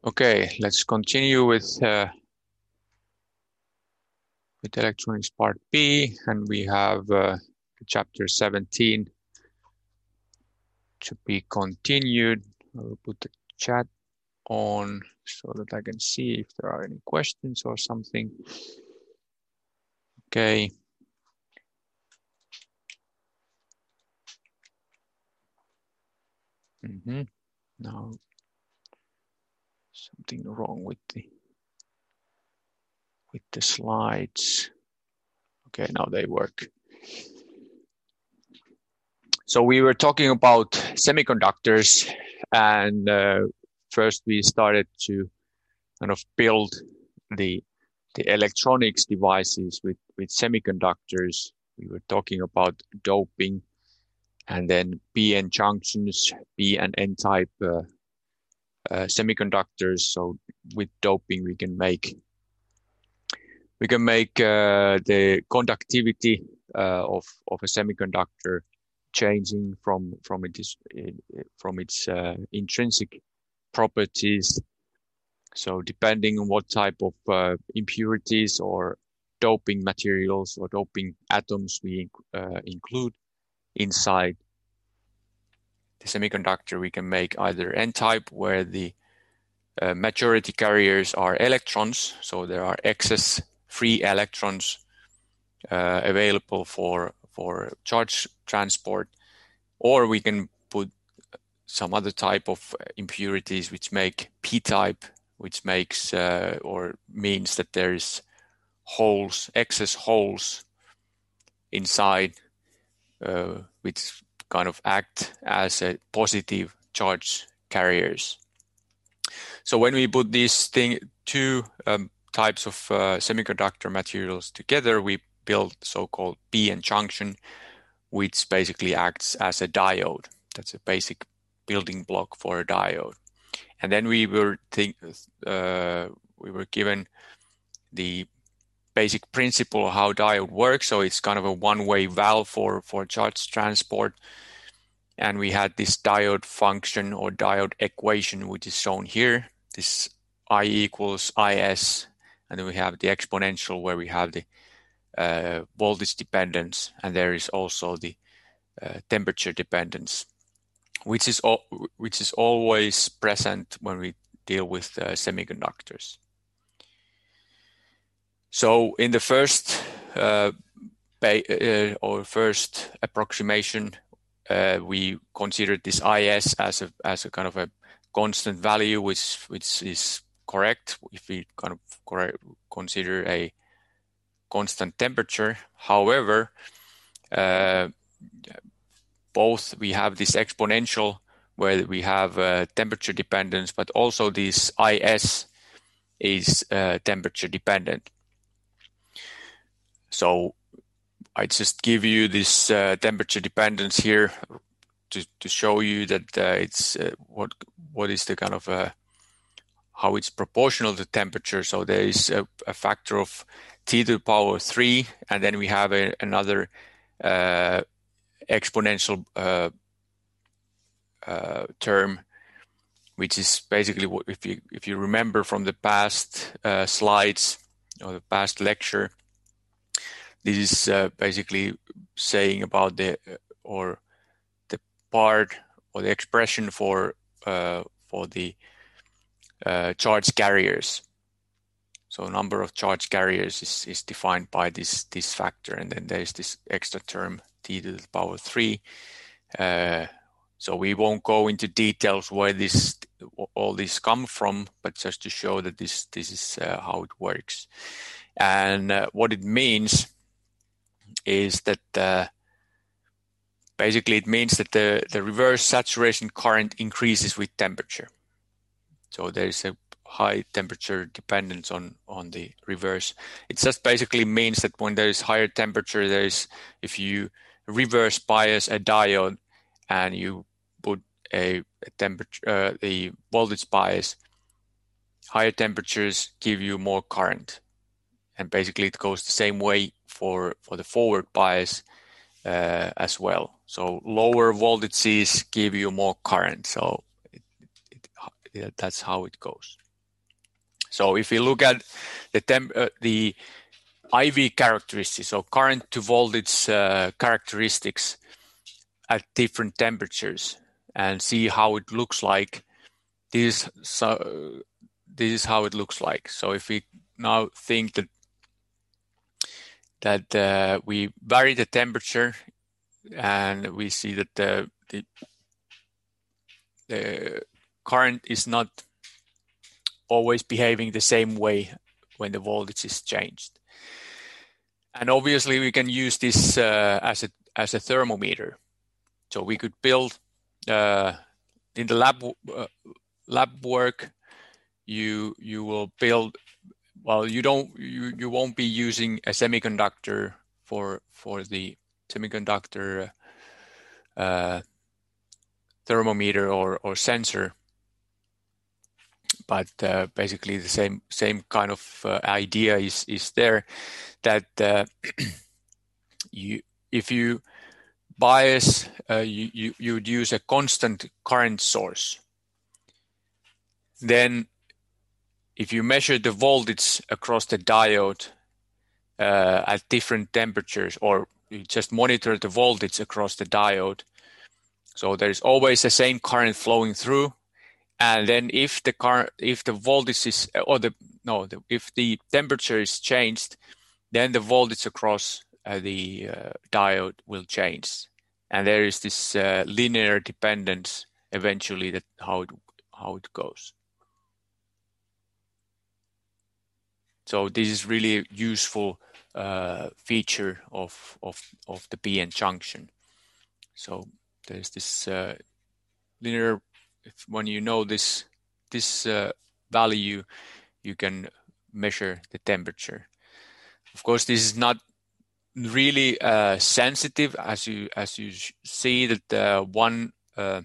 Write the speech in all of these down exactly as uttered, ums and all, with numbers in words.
Okay, let's continue with uh, with electronics part B, and we have uh, chapter seventeen to be continued. I will put the chat on so that I can see if there are any questions or something. Okay. Mm-hmm. Now something wrong with the with the slides. Okay, now they work. So we were talking about semiconductors, and uh, first we started to kind of build the the electronics devices with with semiconductors. We were talking about doping, and then p n junctions, p and n type uh, uh, semiconductors. So with doping, we can make we can make uh, the conductivity uh, of of a semiconductor changing from from its from its uh, intrinsic properties. So depending on what type of uh, impurities or doping materials or doping atoms we uh, include inside the semiconductor, we can make either n-type, where the uh, majority carriers are electrons, so there are excess free electrons uh, available for for charge transport, or we can put some other type of impurities which make p-type, which makes uh, or means that there is holes, excess holes inside, uh, which kind of act as a positive charge carriers. So when we put these thing, two um, types of uh, semiconductor materials together, we build so-called p n junction, which basically acts as a diode. That's a basic building block for a diode. And then we were think, uh, we were given the basic principle of how diode works. So it's kind of a one-way valve for, for charge transport. And we had this diode function or diode equation, which is shown here. This I equals Is, and then we have the exponential where we have the uh, voltage dependence, and there is also the uh, temperature dependence, which is all, which is always present when we deal with uh, semiconductors. So in the first uh, uh, or first approximation, uh, we considered this Is as a as a kind of a constant value, which which is correct if we kind of correct, consider a constant temperature. However, uh, both we have this exponential where we have uh, temperature dependence, but also this Is is uh, temperature dependent. So I just give you this uh, temperature dependence here to, to show you that uh, it's uh, what what is the kind of uh, how it's proportional to temperature. So there is a, a factor of t to the power three, and then we have a, another uh, exponential uh, uh, term, which is basically what, if you if you remember from the past uh, slides or the past lecture, this is uh, basically saying about the uh, or the part or the expression for uh, for the uh, charge carriers. So number of charge carriers is, is defined by this this factor, and then there's this extra term t to the power three. Uh, so we won't go into details where this all this come from, but just to show that this this is uh, how it works, and uh, what it means is that uh, basically it means that the the reverse saturation current increases with temperature. So there is a high temperature dependence on on the reverse. It just basically means that when there is higher temperature, there is, if you reverse bias a diode and you put a, a temperature uh, the voltage bias, higher temperatures give you more current, and basically it goes the same way for for the forward bias uh, as well. So lower voltages give you more current. So it, it, it, that's how it goes. So if you look at the temp, uh, the I V characteristics, so current to voltage uh, characteristics at different temperatures, and see how it looks like, this so this is how it looks like. So if we now think that that uh, we vary the temperature, and we see that the, the the current is not always behaving the same way when the voltage is changed. And obviously we can use this uh, as a as a thermometer. So we could build uh, in the lab uh, lab work. You you will build. Well, you don't you you won't be using a semiconductor for for the semiconductor uh, thermometer or or sensor, but uh, basically the same same kind of uh, idea is is there, that uh, you if you bias uh, you, you you would use a constant current source. Then if you measure the voltage across the diode uh, at different temperatures, or you just monitor the voltage across the diode, so there's always the same current flowing through. And then if the current, if the voltage is, or the no, the, if the temperature is changed, then the voltage across uh, the uh, diode will change, and there is this uh, linear dependence eventually, that how it how it goes. So this is really a useful uh, feature of of of the P N junction. So there's this uh, linear. If, when you know this this uh, value, you can measure the temperature. Of course, this is not really uh, sensitive, as you as you see that uh, one uh,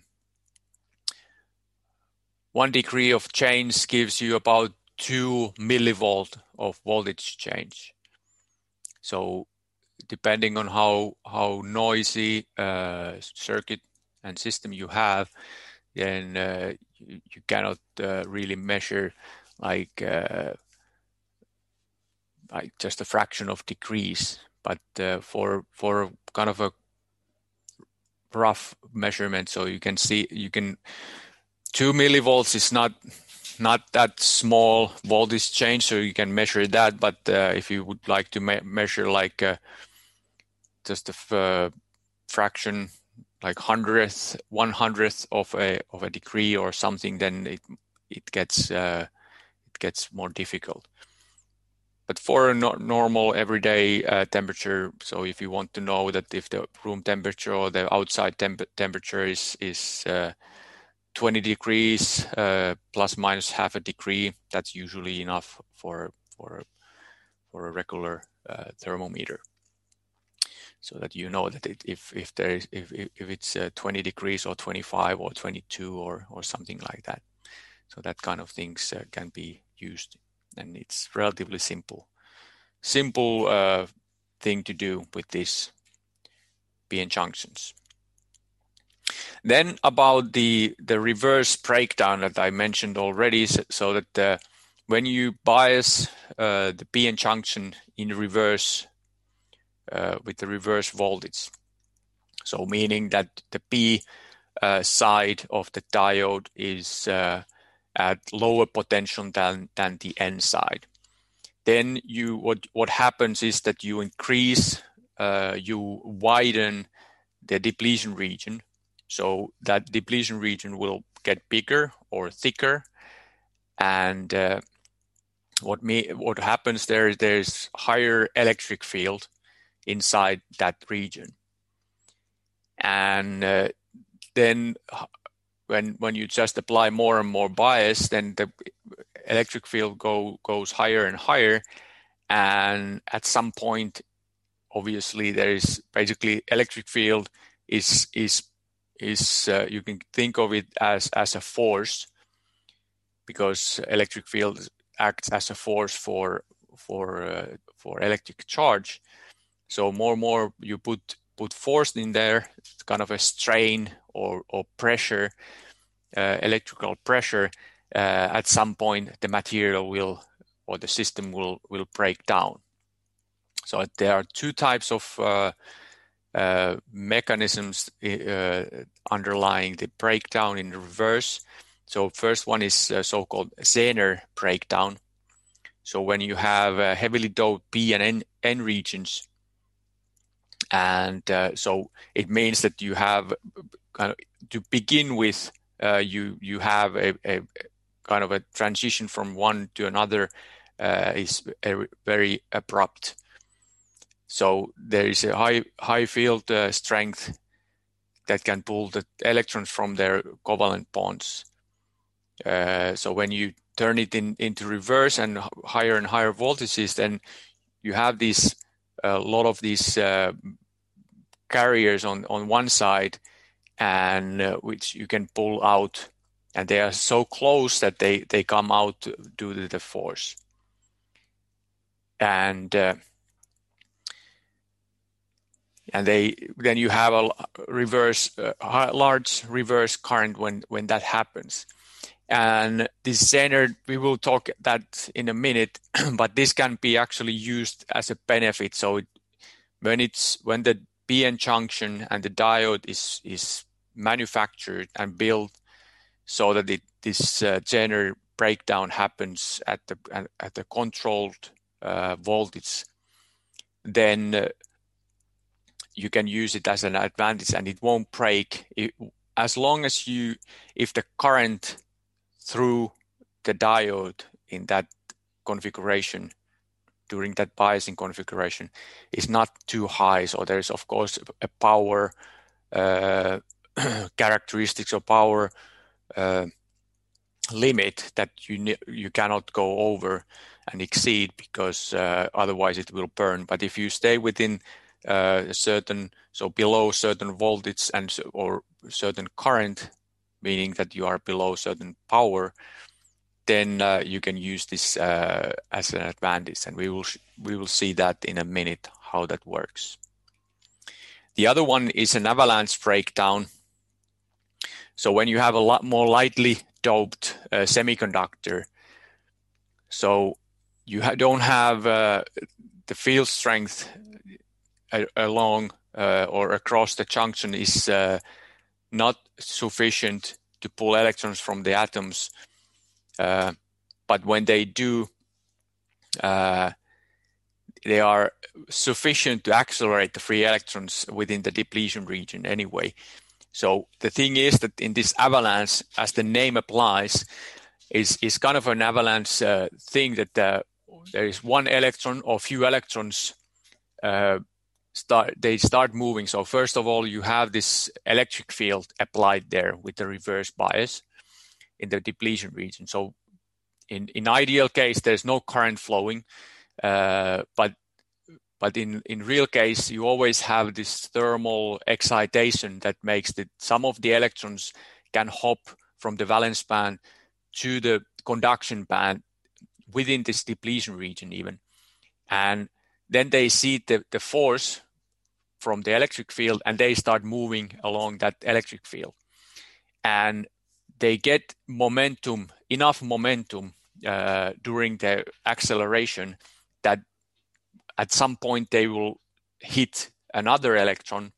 one degree of change gives you about two millivolt of voltage change. So depending on how how noisy uh, circuit and system you have, then uh, you, you cannot uh, really measure like uh, like just a fraction of degrees. But uh, for for kind of a rough measurement, so you can see you can two millivolts is not not that small voltage change, so you can measure that. But uh, if you would like to me measure like uh, just a f uh, fraction, like hundredth, one hundredth of a of a degree or something, then it it gets uh, it gets more difficult. But for a no normal everyday uh, temperature, so if you want to know that if the room temperature or the outside temp temperature is is uh, twenty degrees uh, plus minus half a degree, that's usually enough for for for a regular uh, thermometer. So that you know that it, if if there is if if it's uh, twenty degrees or twenty-five or twenty-two or or something like that, so that kind of things uh, can be used, and it's relatively simple, simple uh, thing to do with these P N junctions. Then about the the reverse breakdown that I mentioned already, so, so that uh, when you bias uh, the P N junction in reverse. Uh, with the reverse voltage, so meaning that the P uh, side of the diode is uh, at lower potential than than the N side. Then you what what happens is that you increase, uh, you widen the depletion region, so that depletion region will get bigger or thicker, and uh, what me what happens there, there's higher electric field inside that region. And uh, then when when you just apply more and more bias, then the electric field go goes higher and higher, and at some point obviously there is basically electric field is is is uh, you can think of it as as a force, because electric field acts as a force for for uh, for electric charge. So more and more you put put force in there, it's kind of a strain or or pressure, uh, electrical pressure, uh, at some point the material will or the system will will break down. So there are two types of uh, uh, mechanisms uh, underlying the breakdown in reverse. So first one is uh, so-called Zener breakdown. So when you have uh, heavily doped P and N, N regions, and uh, so it means that you have kind of, to begin with, uh, you you have a, a kind of a transition from one to another uh, is a, very abrupt. So there is a high high field uh, strength that can pull the electrons from their covalent bonds. Uh, so when you turn it in, into reverse and higher and higher voltages, then you have these a lot of these uh, carriers on, on one side, and uh, which you can pull out, and they are so close that they, they come out due to the force. And uh, and they then you have a reverse uh, large reverse current when when that happens. And this Zener, we will talk that in a minute, but this can be actually used as a benefit. So it, when it's when the P N junction and the diode is is manufactured and built so that it, this uh, Zener breakdown happens at the at the controlled uh, voltage, then uh, you can use it as an advantage, and it won't break it, as long as you if the current through the diode in that configuration during that biasing configuration is not too high. So there's of course a power uh, characteristics or power uh, limit that you you cannot go over and exceed, because uh, otherwise it will burn. But if you stay within uh, a certain, so below certain voltage and or certain current, meaning that you are below certain power, then uh, you can use this uh, as an advantage, and we will we will see that in a minute how that works. The other one is an avalanche breakdown. So when you have a lot more lightly doped uh, semiconductor, so you ha- don't have uh, the field strength a- along uh, or across the junction is uh, not sufficient to pull electrons from the atoms, uh, but when they do, uh, they are sufficient to accelerate the free electrons within the depletion region anyway. So the thing is that in this avalanche, as the name applies, is is kind of an avalanche uh, thing that uh, there is one electron or few electrons uh, start they start moving. So first of all, you have this electric field applied there with the reverse bias in the depletion region. So in in ideal case, there's no current flowing, uh, but but in in real case, you always have this thermal excitation that makes that some of the electrons can hop from the valence band to the conduction band within this depletion region even, and then they see the, the force from the electric field, and they start moving along that electric field, and they get momentum, enough momentum uh, during the acceleration that at some point they will hit another electron,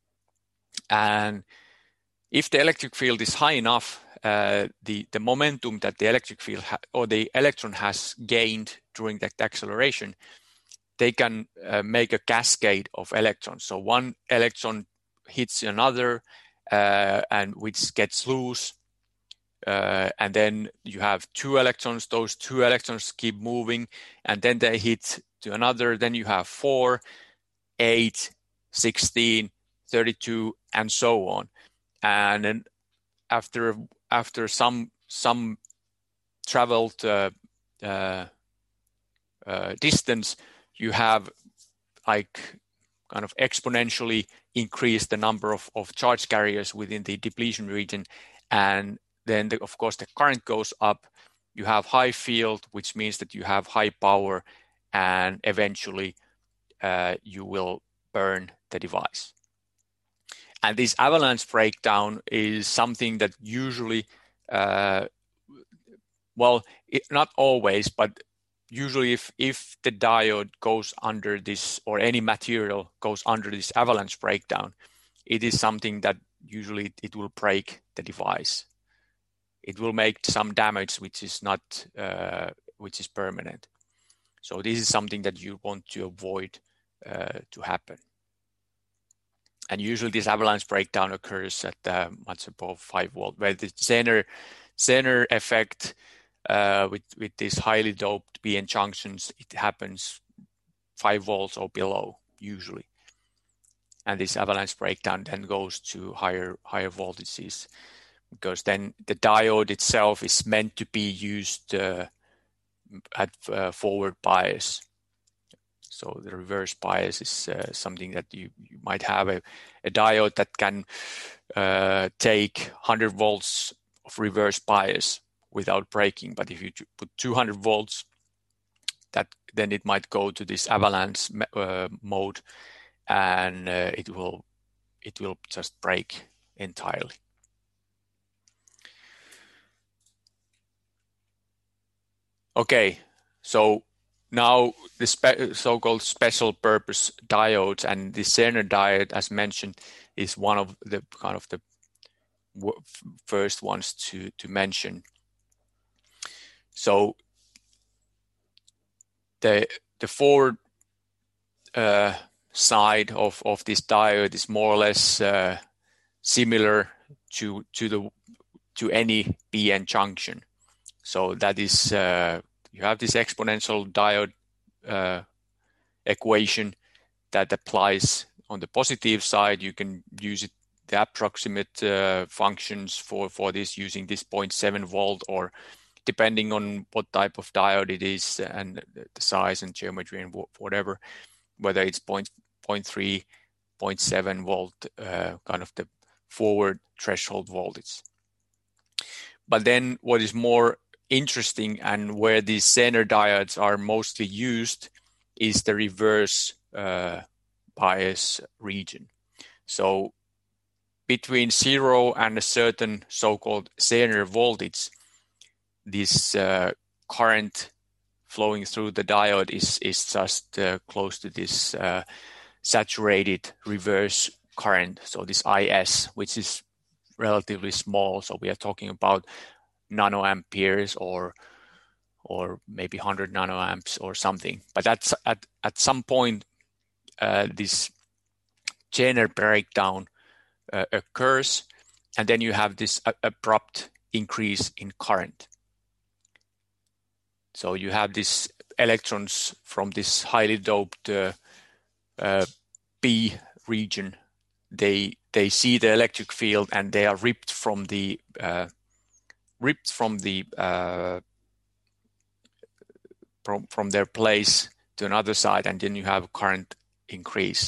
and if the electric field is high enough, uh, the the momentum that the electric field ha- or the electron has gained during that acceleration, they can uh, make a cascade of electrons. So one electron hits another, uh, and which gets loose, uh, and then you have two electrons. Those two electrons keep moving, and then they hit to another. Then you have four, eight, sixteen, thirty-two, and so on. And then after after some some traveled uh, uh, uh, distance, you have like kind of exponentially increase the number of, of charge carriers within the depletion region. And then, the, of course, the current goes up. You have high field, which means that you have high power, and eventually uh, you will burn the device. And this avalanche breakdown is something that usually uh, Well, it, not always, but usually if, if the diode goes under this, or any material goes under this avalanche breakdown, it is something that usually it will break the device. It will make some damage which is not, uh, which is permanent. So this is something that you want to avoid uh, to happen. And usually this avalanche breakdown occurs at uh, much above five volt, where the Zener, Zener effect uh, with, with these highly doped P N junctions, it happens five volts or below usually. And this avalanche breakdown then goes to higher, higher voltages, because then the diode itself is meant to be used uh, at uh, forward bias. So the reverse bias is uh, something that you, you might have a, a diode that can uh, take one hundred volts of reverse bias without breaking. But if you put two hundred volts, that then it might go to this avalanche uh, mode, and uh, it will it will just break entirely. Okay, so now the spe so-called special purpose diodes, and the Zener diode, as mentioned, is one of the kind of the first ones to, to mention. So the the forward uh, side of, of this diode is more or less uh, similar to to the to any P N junction. So that is uh, you have this exponential diode uh, equation that applies on the positive side. You can use it, the approximate uh, functions for for this using this zero point seven volt, or depending on what type of diode it is and the size and geometry and whatever, whether it's zero point three, zero point seven volt, uh, kind of the forward threshold voltage. But then what is more interesting, and where these Zener diodes are mostly used, is the reverse uh, bias region. So between zero and a certain so-called Zener voltage, this uh, current flowing through the diode is is just uh, close to this uh, saturated reverse current. So this I S, which is relatively small. So we are talking about nanoamperes or or maybe one hundred nanoamps or something. But that's at at some point uh, this Zener breakdown uh, occurs, and then you have this uh, abrupt increase in current. So you have these electrons from this highly doped uh, uh, P region. They they see the electric field and they are ripped from the uh, ripped from the uh, from from their place to another side, and then you have current increase.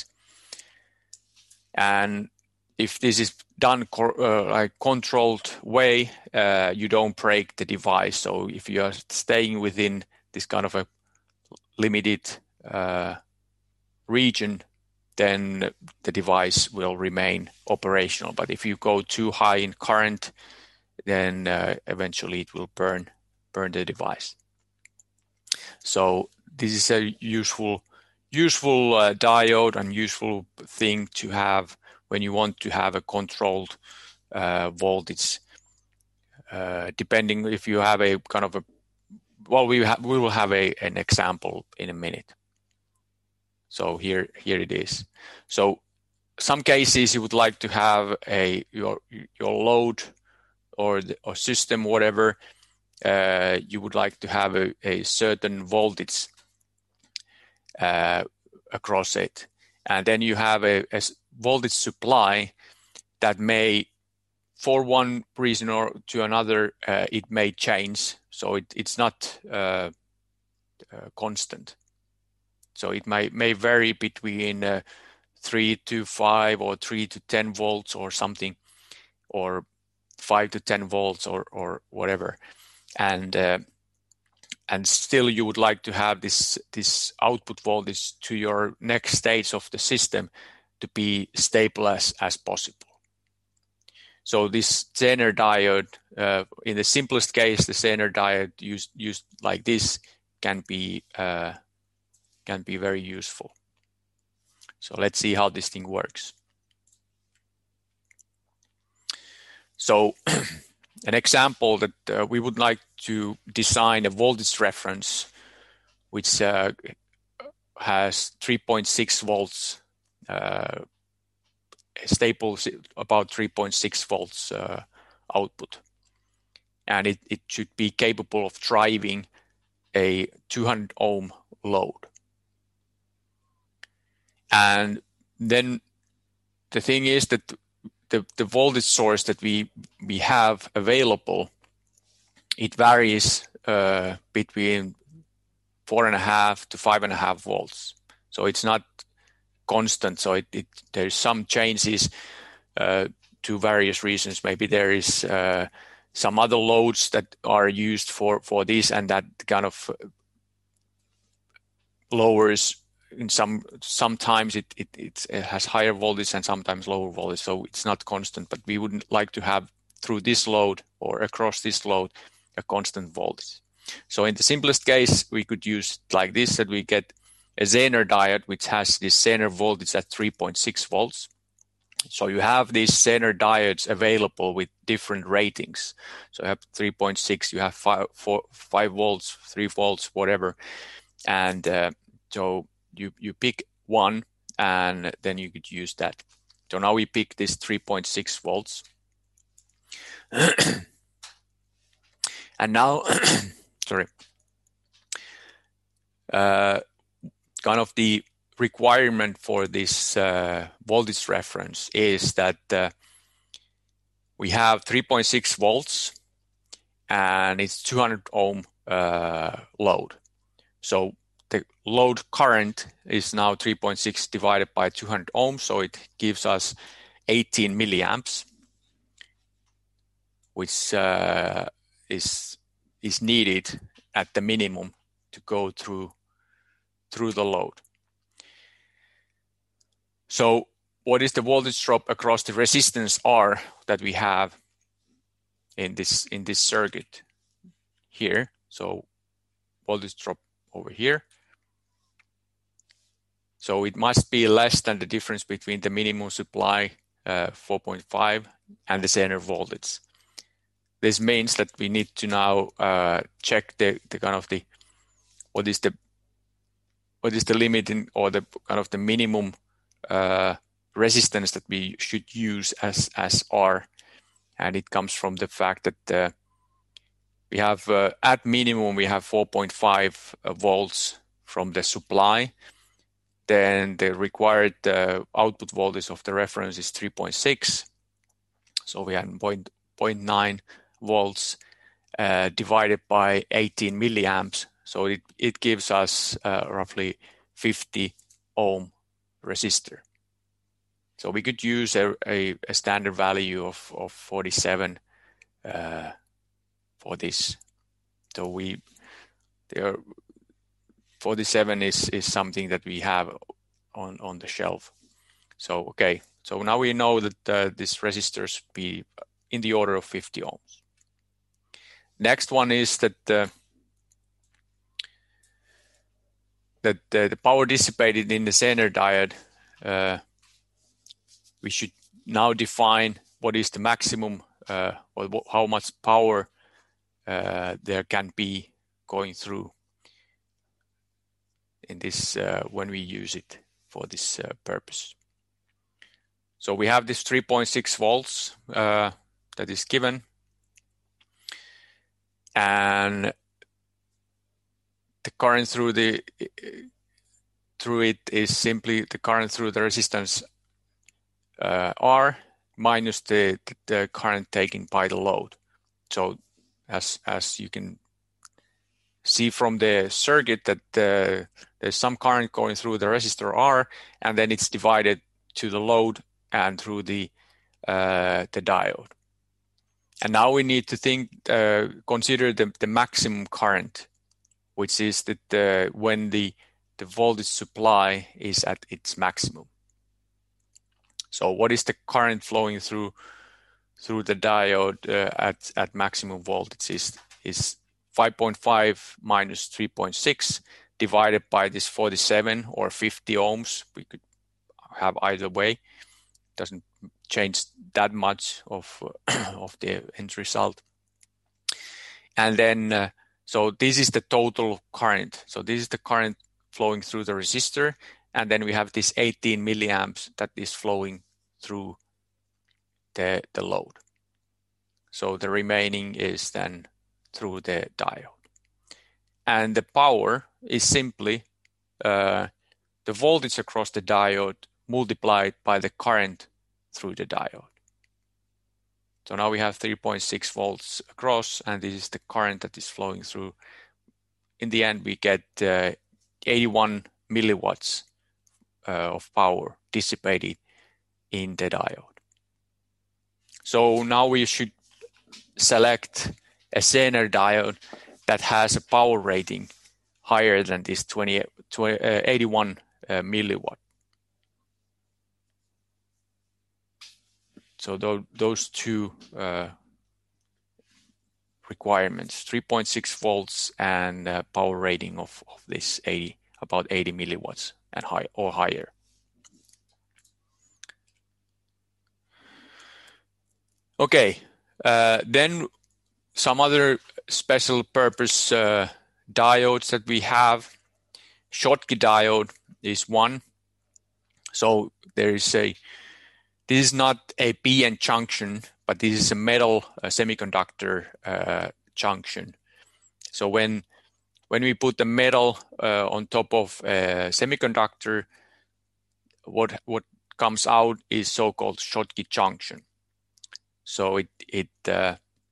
And if this is done uh, like controlled way, uh, you don't break the device. So if you are staying within this kind of a limited uh, region, then the device will remain operational. But if you go too high in current, then uh, eventually it will burn burn the device. So this is a useful useful uh, diode and useful thing to have when you want to have a controlled uh, voltage, uh, depending if you have a kind of a, well, we, ha we will have a, an example in a minute. So here, here it is. So some cases you would like to have a your your load or the or system, whatever, uh, you would like to have a, a certain voltage uh, across it. And then you have a, a voltage supply that may, for one reason or to another, uh, it may change. So it, it's not uh, uh, constant. So it may, may vary between uh, three to five or three to ten volts or something, or five to ten volts or, or whatever. And uh, and still you would like to have this this output voltage to your next stage of the system to be stable as, as possible. So this Zener diode, uh, in the simplest case, the Zener diode used used like this can be uh, can be very useful. So let's see how this thing works. So an example that uh, we would like to design a voltage reference which uh, has three point six volts, uh, stable about three point six volts uh, output. And it, it should be capable of driving a two hundred ohm load. And then the thing is that the, the voltage source that we, we have available, it varies uh, between four and a half to five and a half volts. So it's not constant. So it, it there's some changes uh, to various reasons. Maybe there is uh, some other loads that are used for, for this, and that kind of lowers in some, sometimes it, it, it has higher voltage and sometimes lower voltage. So it's not constant, but we wouldn't like to have through this load or across this load a constant voltage. So in the simplest case, we could use it like this, that we get a Zener diode which has this Zener voltage at three point six volts. So you have these Zener diodes available with different ratings. So you have three point six, you have five, four, five volts, three volts, whatever. And uh, so you, you pick one and then you could use that. So now we pick this three point six volts. And now, sorry, uh, kind of the requirement for this uh, voltage reference is that uh, we have three point six volts and it's two hundred ohm uh, load. So the load current is now three point six divided by two hundred ohms, so it gives us eighteen milliamps, which uh, is is needed at the minimum to go through through the load. So what is the voltage drop across the resistance R that we have in this in this circuit here? So voltage drop over here. So it must be less than the difference between the minimum supply uh, four point five and the Zener voltage. This means that we need to now uh, check the, the kind of the what is the what is the limit in, or the kind of the minimum uh, resistance that we should use as as R, and it comes from the fact that uh, we have uh, at minimum we have four point five volts from the supply. Then the required uh, output voltage of the reference is three point six, so we have zero point nine volts uh, divided by eighteen milliamps, so it, it gives us uh, roughly fifty ohm resistor. So we could use a, a, a standard value of, of forty-seven uh, for this. So we there forty-seven is, is something that we have on, on the shelf. So, okay, so now we know that uh, this resistors be in the order of fifty ohms. Next one is that uh, that uh, the power dissipated in the Zener diode, uh, we should now define what is the maximum, uh, or how much power uh, there can be going through in this uh, when we use it for this uh, purpose. So we have this three point six volts uh, that is given, and the current through the through it is simply the current through the resistance uh, R minus the, the current taken by the load. So as as you can see from the circuit that uh, there's some current going through the resistor R, and then it's divided to the load and through the uh, the diode. And now we need to think, uh, consider the, the maximum current, which is that uh, when the the voltage supply is at its maximum. So what is the current flowing through through the diode uh, at, at maximum voltage is, is five point five minus three point six divided by this forty-seven or fifty ohms. We could have either way. Doesn't change that much of, of the end result. And then, uh, so this is the total current. So this is the current flowing through the resistor. And then we have this eighteen milliamps that is flowing through the, the load. So the remaining is then through the diode. And the power is simply uh, the voltage across the diode multiplied by the current through the diode. So now we have three point six volts across, and this is the current that is flowing through. In the end, we get uh, eighty-one milliwatts uh, of power dissipated in the diode. So now we should select a Zener diode that has a power rating higher than this twenty, twenty, uh, eighty-one uh, milliwatt. So th those two uh, requirements, three point six volts and uh, power rating of, of this eighty, about eighty milliwatts and high or higher. Okay, uh, then some other special purpose uh, diodes that we have. Schottky diode is one. So there is a, this is not a P N junction, but this is a metal uh, semiconductor uh, junction. So when when we put the metal uh, on top of a semiconductor, what what comes out is so-called Schottky junction. So it it uh,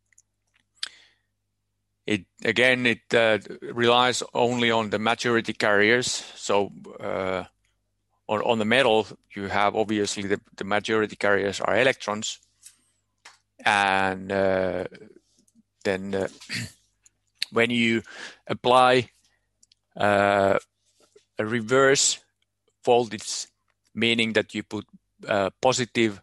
it again it uh, relies only on the maturity carriers. So uh, on on the metal, you have obviously the, the maturity carriers are electrons, and uh, then uh, when you apply uh, a reverse voltage, meaning that you put uh, positive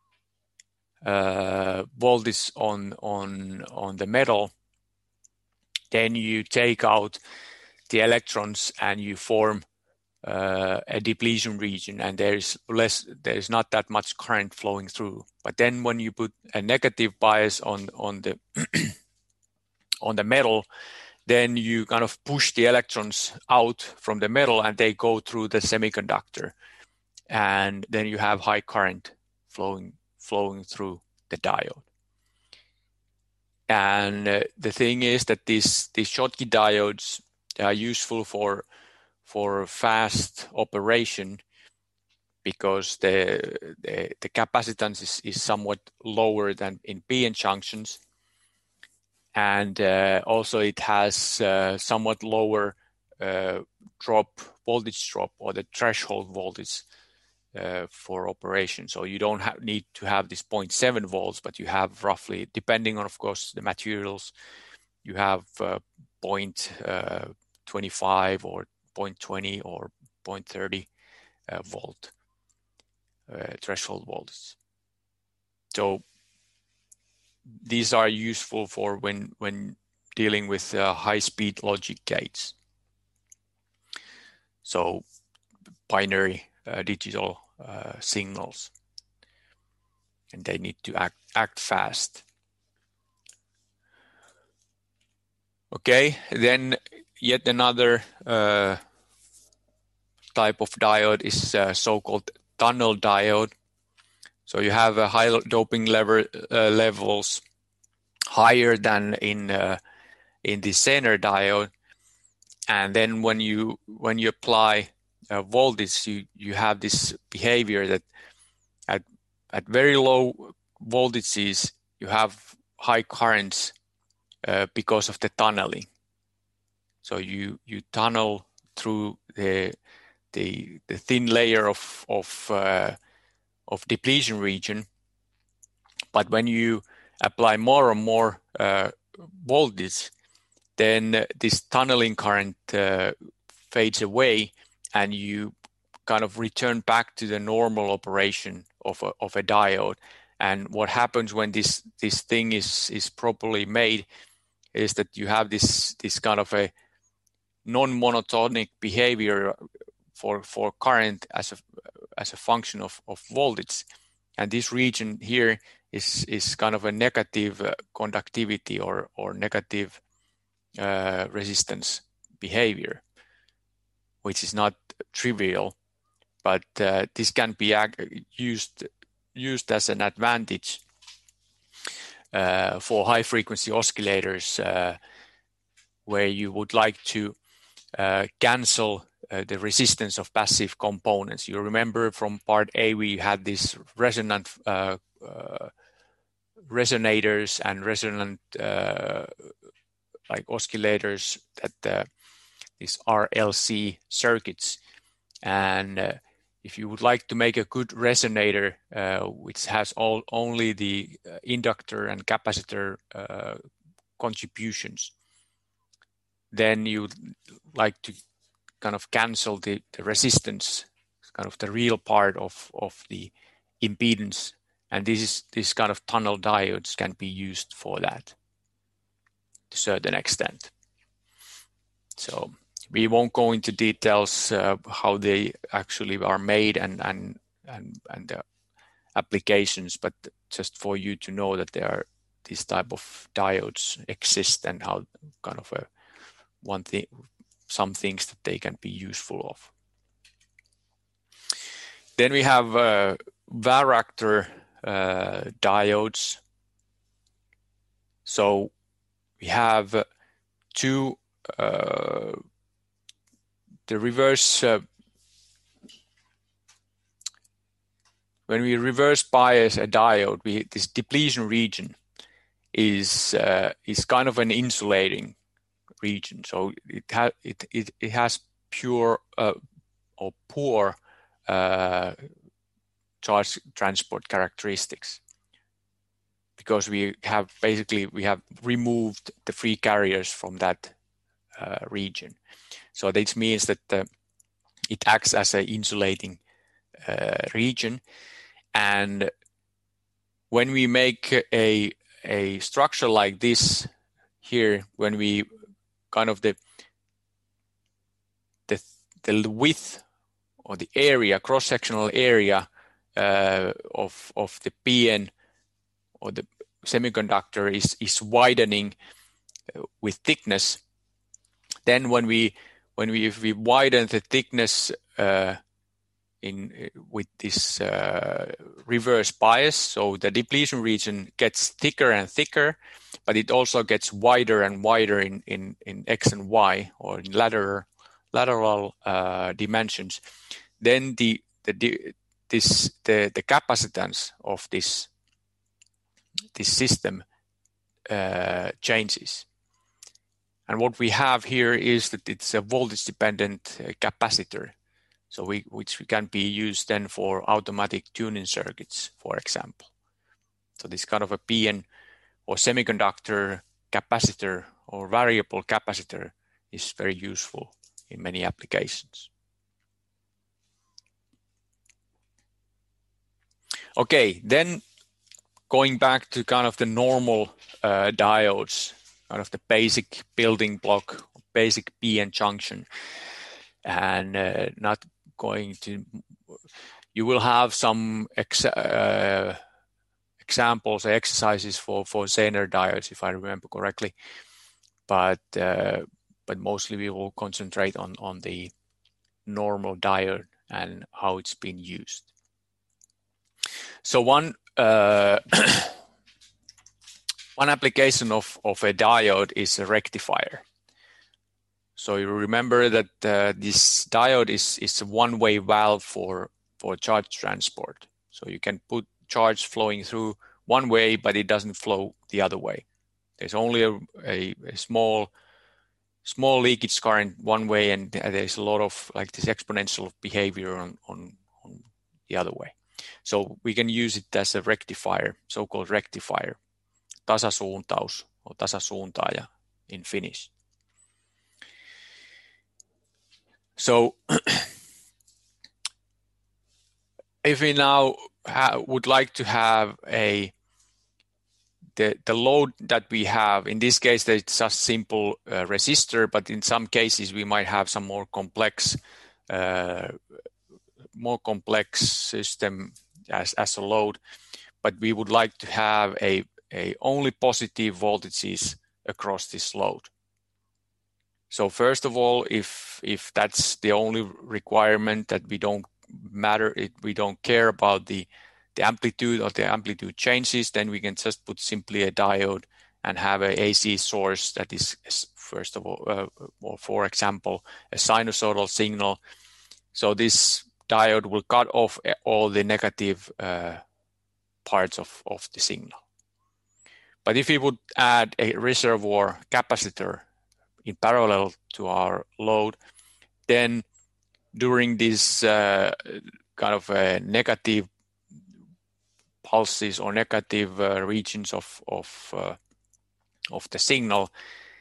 uh, voltage on on on the metal, then you take out the electrons and you form uh, a depletion region, and there's less, there's not that much current flowing through. But then when you put a negative bias on on the on the metal, then you kind of push the electrons out from the metal and they go through the semiconductor, and then you have high current flowing flowing through the diode. And uh, the thing is that these these Schottky diodes, they are useful for for fast operation because the the, the capacitance is, is somewhat lower than in P N junctions, and uh, also it has uh, somewhat lower uh, drop voltage drop, or the threshold voltage uh, for operation. So you don't have, need to have this zero point seven volts, but you have roughly, depending on of course the materials, you have uh, zero point two five or zero point two zero or zero point three zero uh, volt uh, threshold voltage. So these are useful for when when dealing with uh, high-speed logic gates. So binary uh, digital uh, signals, and they need to act act fast. Okay, then yet another uh, type of diode is uh, so-called tunnel diode. So you have a high doping level uh, levels higher than in uh, in the Zener diode, and then when you when you apply uh, voltage, you you have this behavior that at at very low voltages you have high currents uh, because of the tunneling. So you you tunnel through the the the thin layer of of uh, of depletion region, but when you apply more and more uh, voltage, then this tunneling current uh, fades away, and you kind of return back to the normal operation of a, of a diode, And what happens when this this thing is is properly made is that you have this this kind of a non-monotonic behavior for for current as a as a function of of voltage, and this region here is is kind of a negative uh, conductivity or or negative uh, resistance behavior, which is not trivial, but uh, this can be used used as an advantage uh, for high frequency oscillators uh, where you would like to uh, cancel uh, the resistance of passive components. You remember from part A we had this resonant uh, uh, resonators and resonant uh, like oscillators that uh, these R L C circuits, and uh, if you would like to make a good resonator uh, which has all only the uh, inductor and capacitor uh, contributions, then you would like to kind of cancel the, the resistance, kind of the real part of, of the impedance, and this is this kind of tunnel diodes can be used for that to a certain extent. So we won't go into details uh, how they actually are made and and and and the applications, but just for you to know that there are these type of diodes exist and how kind of a one thing, some things that they can be useful of. Then we have uh, varactor uh, diodes. So we have two. Uh, the reverse uh, when we reverse bias a diode, we this depletion region is uh, is kind of an insulating region. So it has it, it it has pure uh, or poor uh, charge transport characteristics, because we have basically we have removed the free carriers from that uh, region. So this means that uh, it acts as an insulating uh, region, and when we make a a structure like this here, when we kind of the the the width or the area, cross-sectional area uh, of of the P N or the semiconductor is is widening with thickness, then when we when we if we widen the thickness uh, in with this uh, reverse bias, so the depletion region gets thicker and thicker, but it also gets wider and wider in in, in X and Y, or in lateral lateral uh, dimensions, then the the this the the capacitance of this this system uh, changes. And what we have here is that it's a voltage dependent uh, capacitor, so we which we can be used then for automatic tuning circuits, for example. So this kind of a P N or semiconductor capacitor or variable capacitor is very useful in many applications. Okay, then going back to kind of the normal uh, diodes, kind of the basic building block, basic P N junction, and uh, not going to, you will have some ex uh, examples, exercises for, for Zener diodes, if I remember correctly, but uh, but mostly we will concentrate on, on the normal diode and how it's been used. So one uh, one application of, of a diode is a rectifier. So you remember that uh, this diode is, is a one-way valve for, for charge transport. So you can put charge flowing through one way, but it doesn't flow the other way. There's only a, a, a small small leakage current one way, and there's a lot of like this exponential behavior on, on, on the other way. So we can use it as a rectifier, so-called rectifier, tasasuuntaus or tasasuuntaaja in Finnish. So if we now ha would like to have a the the load that we have. In this case, it's a simple uh, resistor, but in some cases we might have some more complex uh, more complex system as as a load. But we would like to have a a only positive voltages across this load. So first of all, if if that's the only requirement, that we don't matter, it, we don't care about the the amplitude or the amplitude changes, then we can just put simply a diode and have a AC source that is, first of all, uh, or for example, a sinusoidal signal. So this diode will cut off all the negative uh, parts of, of the signal. But if we would add a reservoir capacitor in parallel to our load, then during this uh, kind of uh, negative pulses or negative uh, regions of of uh, of the signal,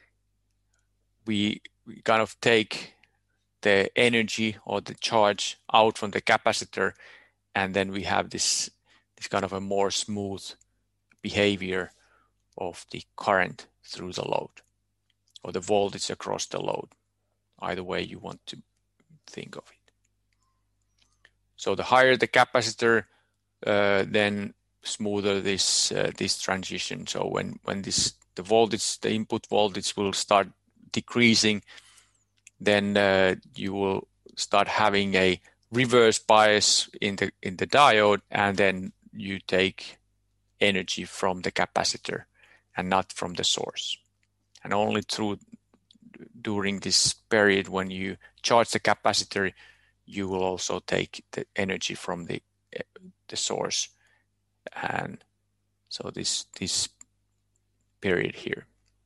we, we kind of take the energy or the charge out from the capacitor, and then we have this this kind of a more smooth behavior of the current through the load, or the voltage across the load, either way you want to think of it. So the higher the capacitor, uh, then smoother this uh, this transition. So when when this the voltage, the input voltage will start decreasing, then uh, you will start having a reverse bias in the in the diode, and then you take energy from the capacitor and not from the source. And only through during this period when you charge the capacitor, you will also take the energy from the the source. And so this this period here.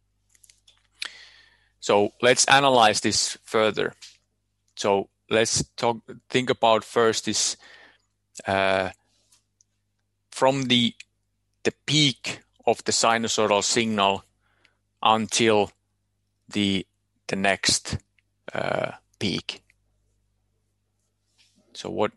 So let's analyze this further. So let's talk think about first this uh, from the the peak of the sinusoidal signal until the the next uh, peak. So what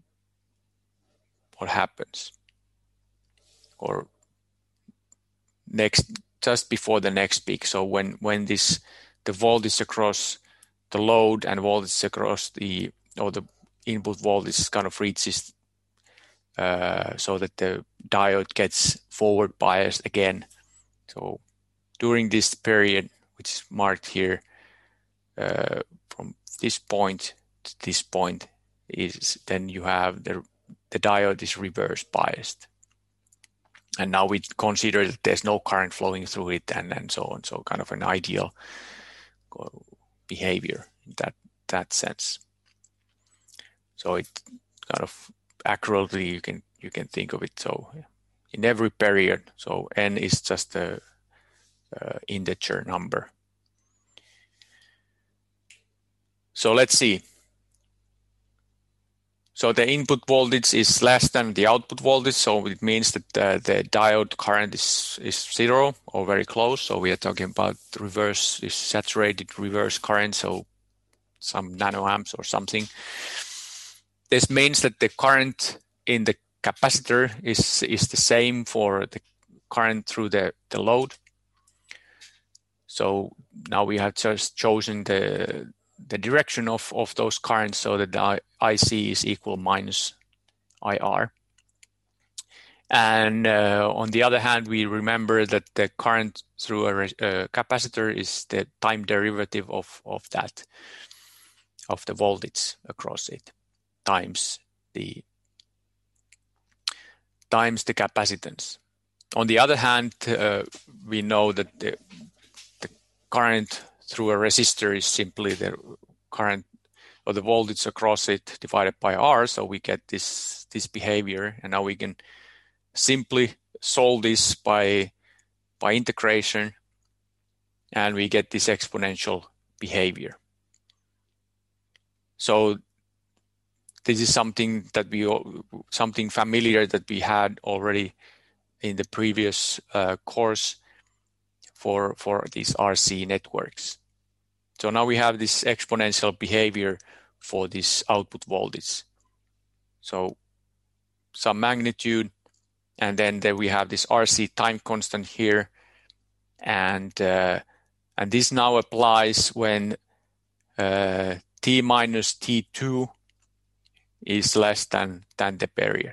what happens, or next, just before the next peak? So when when this the voltage across the load and voltage across the or the input voltage kind of reaches uh, so that the diode gets forward biased again. So during this period, which is marked here, uh, from this point to this point, is then you have the the diode is reverse biased, and now we consider that there's no current flowing through it, and and so on. So kind of an ideal behavior in that that sense. So it kind of accurately you can you can think of it. So in every period, so n is just a uh, integer number. So let's see. So the input voltage is less than the output voltage, so it means that uh, the diode current is, is zero or very close. So we are talking about reverse, is saturated reverse current, so some nanoamps or something. This means that the current in the capacitor is, is the same for the current through the, the load. So now we have just chosen the the direction of, of those currents, so that the I C is equal minus I R. And uh, on the other hand, we remember that the current through a, a capacitor is the time derivative of, of that, of the voltage across it, times the times the capacitance. On the other hand, uh, we know that the, the current through a resistor is simply the current or the voltage across it divided by R. So we get this this behavior, and now we can simply solve this by by integration, and we get this exponential behavior. So this is something that we something familiar that we had already in the previous uh, course for for these R C networks. So now we have this exponential behavior for this output voltage. So some magnitude, and then there we have this R C time constant here, and uh, and this now applies when uh, t minus t two is less than than the period.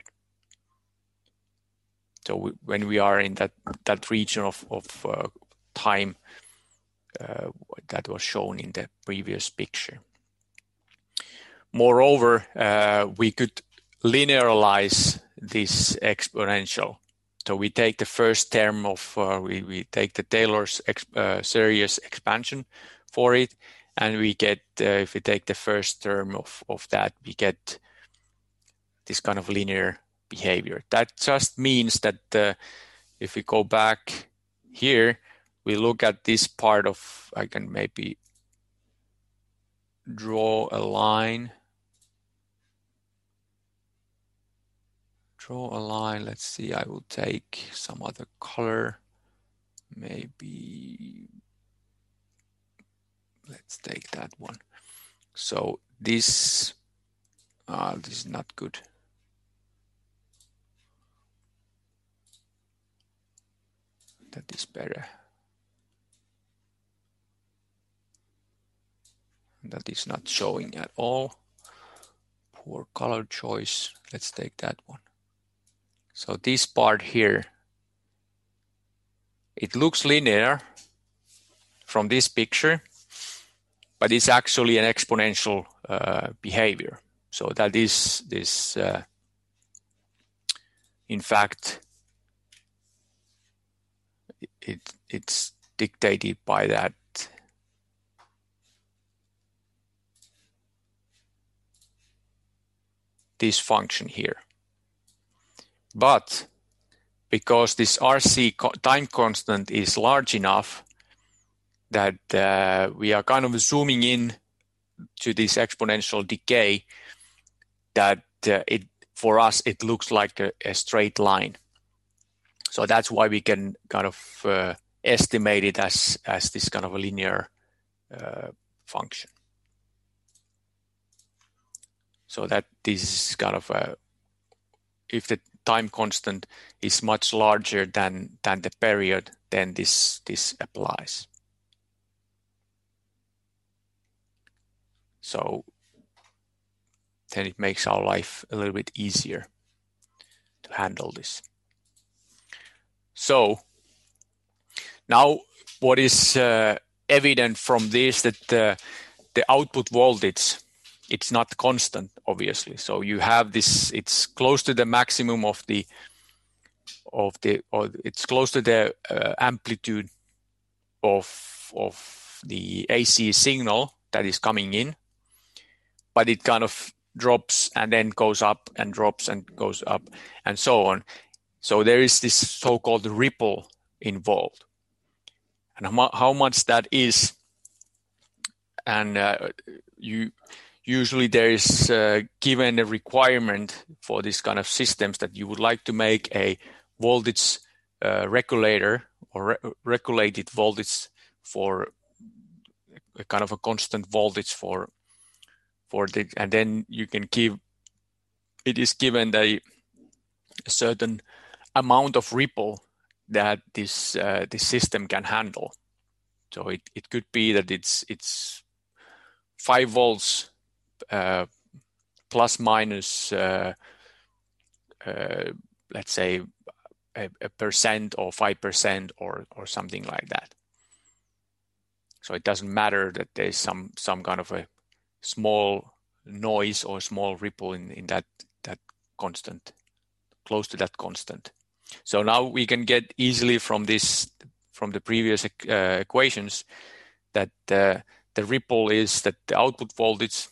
So we, when we are in that that region of of uh, time uh, that was shown in the previous picture. Moreover, uh, we could linearize this exponential. So we take the first term of, uh, we, we take the Taylor's ex, uh, series expansion for it, and we get, uh, if we take the first term of, of that, we get this kind of linear behavior. That just means that uh, if we go back here, we look at this part of, I can maybe draw a line. Draw a line. Let's see, I will take some other color. Maybe, let's take that one. So this, uh, this is not good. That is better. That is not showing at all. Poor color choice. Let's take that one. So this part here, it looks linear from this picture, but it's actually an exponential uh, behavior. So that is this, uh, in fact, it it's dictated by that this function here. But because this R C co time constant is large enough that uh, we are kind of zooming in to this exponential decay, that uh, it for us it looks like a, a straight line. So that's why we can kind of uh, estimate it as as this kind of a linear uh, function. So that this is kind of a, if the time constant is much larger than than the period, then this this applies. So then it makes our life a little bit easier to handle this. So now what is uh, evident from this, that uh, the output voltage, it's not constant, obviously. So you have this, it's close to the maximum of the, of the, or it's close to the uh, amplitude of, of the A C signal that is coming in, but it kind of drops and then goes up and drops and goes up and so on. So there is this so-called ripple involved. And how, how much that is, and uh, you usually there is uh, given a requirement for this kind of systems that you would like to make a voltage uh, regulator or re regulated voltage for a kind of a constant voltage for for the, and then you can give, it is given the, a certain amount of ripple that this uh, this system can handle. So it, it could be that it's it's five volts uh, plus minus uh, uh, let's say a, a percent or five percent or or something like that. So it doesn't matter that there's some some kind of a small noise or small ripple in in that that constant, close to that constant. So now we can get easily from this, from the previous uh, equations, that uh, the ripple is that the output voltage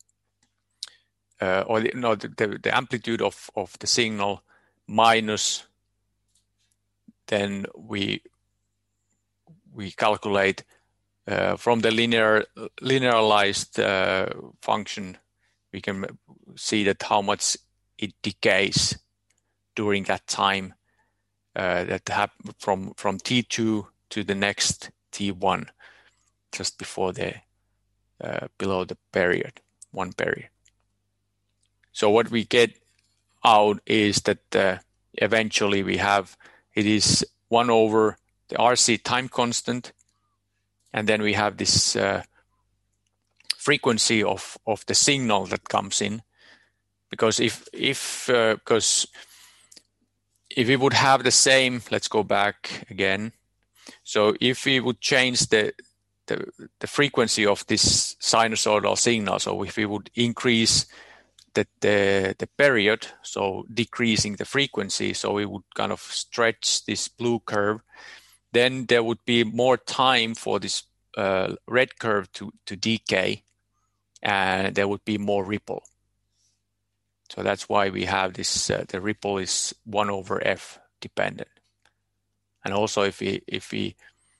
uh, or the, no, the, the, the amplitude of, of the signal minus, then we we calculate uh, from the linear linearized uh, function, we can see that how much it decays during that time uh, that happen from from T two to the next T one, just before the uh, below the period, one period. So what we get out is that uh, eventually we have, it is one over the R C time constant, and then we have this uh, frequency of, of the signal that comes in. Because if, if uh, because if we would have the same, let's go back again. So if we would change the, the, the frequency of this sinusoidal signal, so if we would increase the, the, the period, so decreasing the frequency, so we would kind of stretch this blue curve, then there would be more time for this uh, red curve to, to decay, and there would be more ripple. So that's why we have this, uh, the ripple is one over F dependent. And also if we, if we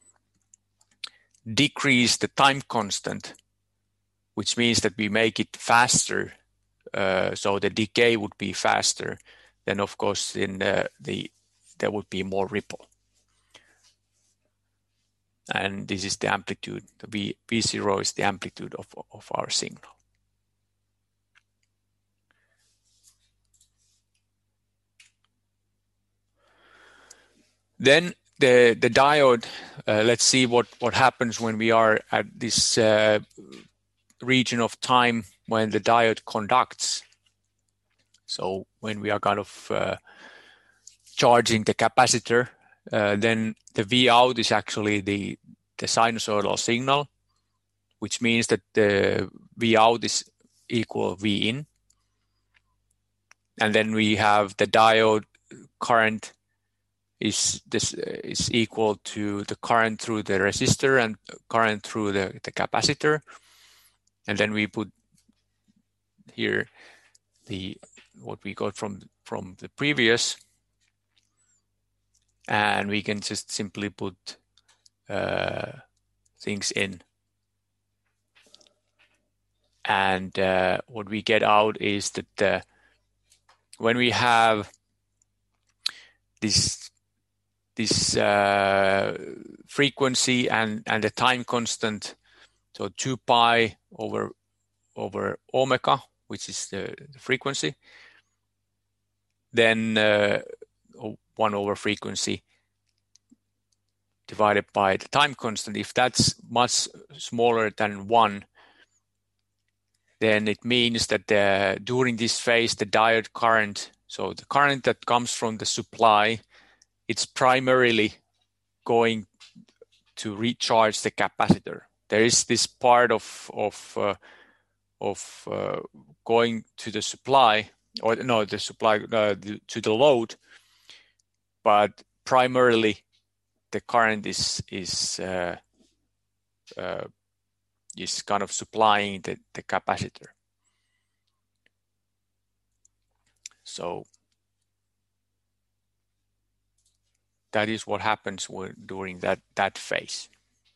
decrease the time constant, which means that we make it faster, uh, so the decay would be faster, then of course in the, the there would be more ripple. And this is the amplitude. The v, v zero is the amplitude of, of our signal. Then the, the diode, uh, let's see what, what happens when we are at this uh, region of time when the diode conducts. So when we are kind of uh, charging the capacitor, uh, then the V out is actually the, the sinusoidal signal, which means that the V out is equal V in. And then we have the diode current is this is equal to the current through the resistor and current through the, the capacitor. And then we put here the what we got from from the previous, and we can just simply put uh, things in. And uh, what we get out is that uh, when we have this this uh, frequency and, and the time constant, so two pi over over omega, which is the, the frequency, then uh, one over frequency divided by the time constant. If that's much smaller than one, then it means that the, during this phase, the diode current, so the current that comes from the supply, it's primarily going to recharge the capacitor. There is this part of of uh, of uh, going to the supply, or no, the supply uh, the, to the load, but primarily the current is is uh, uh, is kind of supplying the, the capacitor. So that is what happens when, during that, that phase.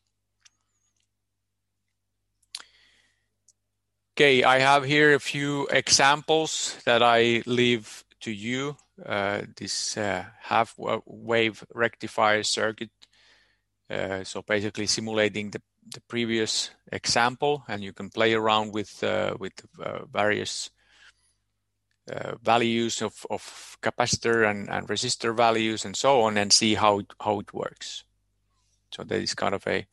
Okay, I have here a few examples that I leave to you. Uh, this uh, half wave rectifier circuit. Uh, so basically simulating the, the previous example, and you can play around with uh, with uh, various uh, values of, of capacitor and, and resistor values and so on, and see how it, how it works. So that is kind of a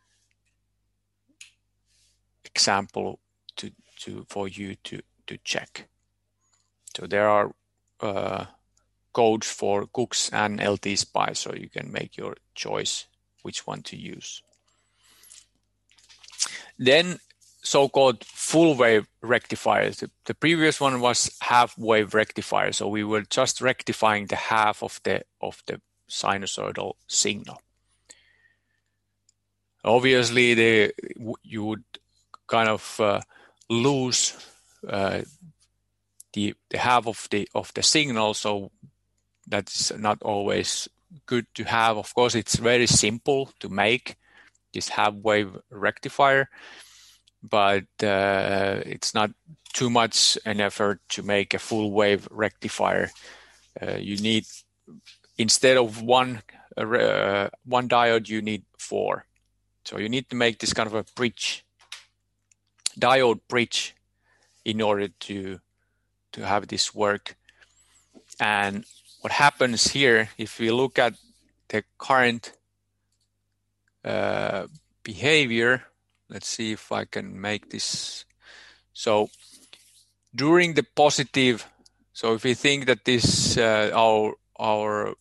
example to to for you to to check. So there are uh, codes for Cooks and L T Spice, so you can make your choice which one to use. Then so-called full wave rectifiers. The, the previous one was half wave rectifier, so we were just rectifying the half of the of the sinusoidal signal. Obviously, the you would kind of uh, lose uh, the the half of the of the signal, so that's not always good to have. Of course, it's very simple to make this half wave rectifier, but uh, it's not too much an effort to make a full wave rectifier. Uh, you need, instead of one uh, one diode, you need four. So you need to make this kind of a bridge, diode bridge, in order to to have this work. And what happens here, if we look at the current uh, behavior, let's see if I can make this. So during the positive, so if we think that this uh, our our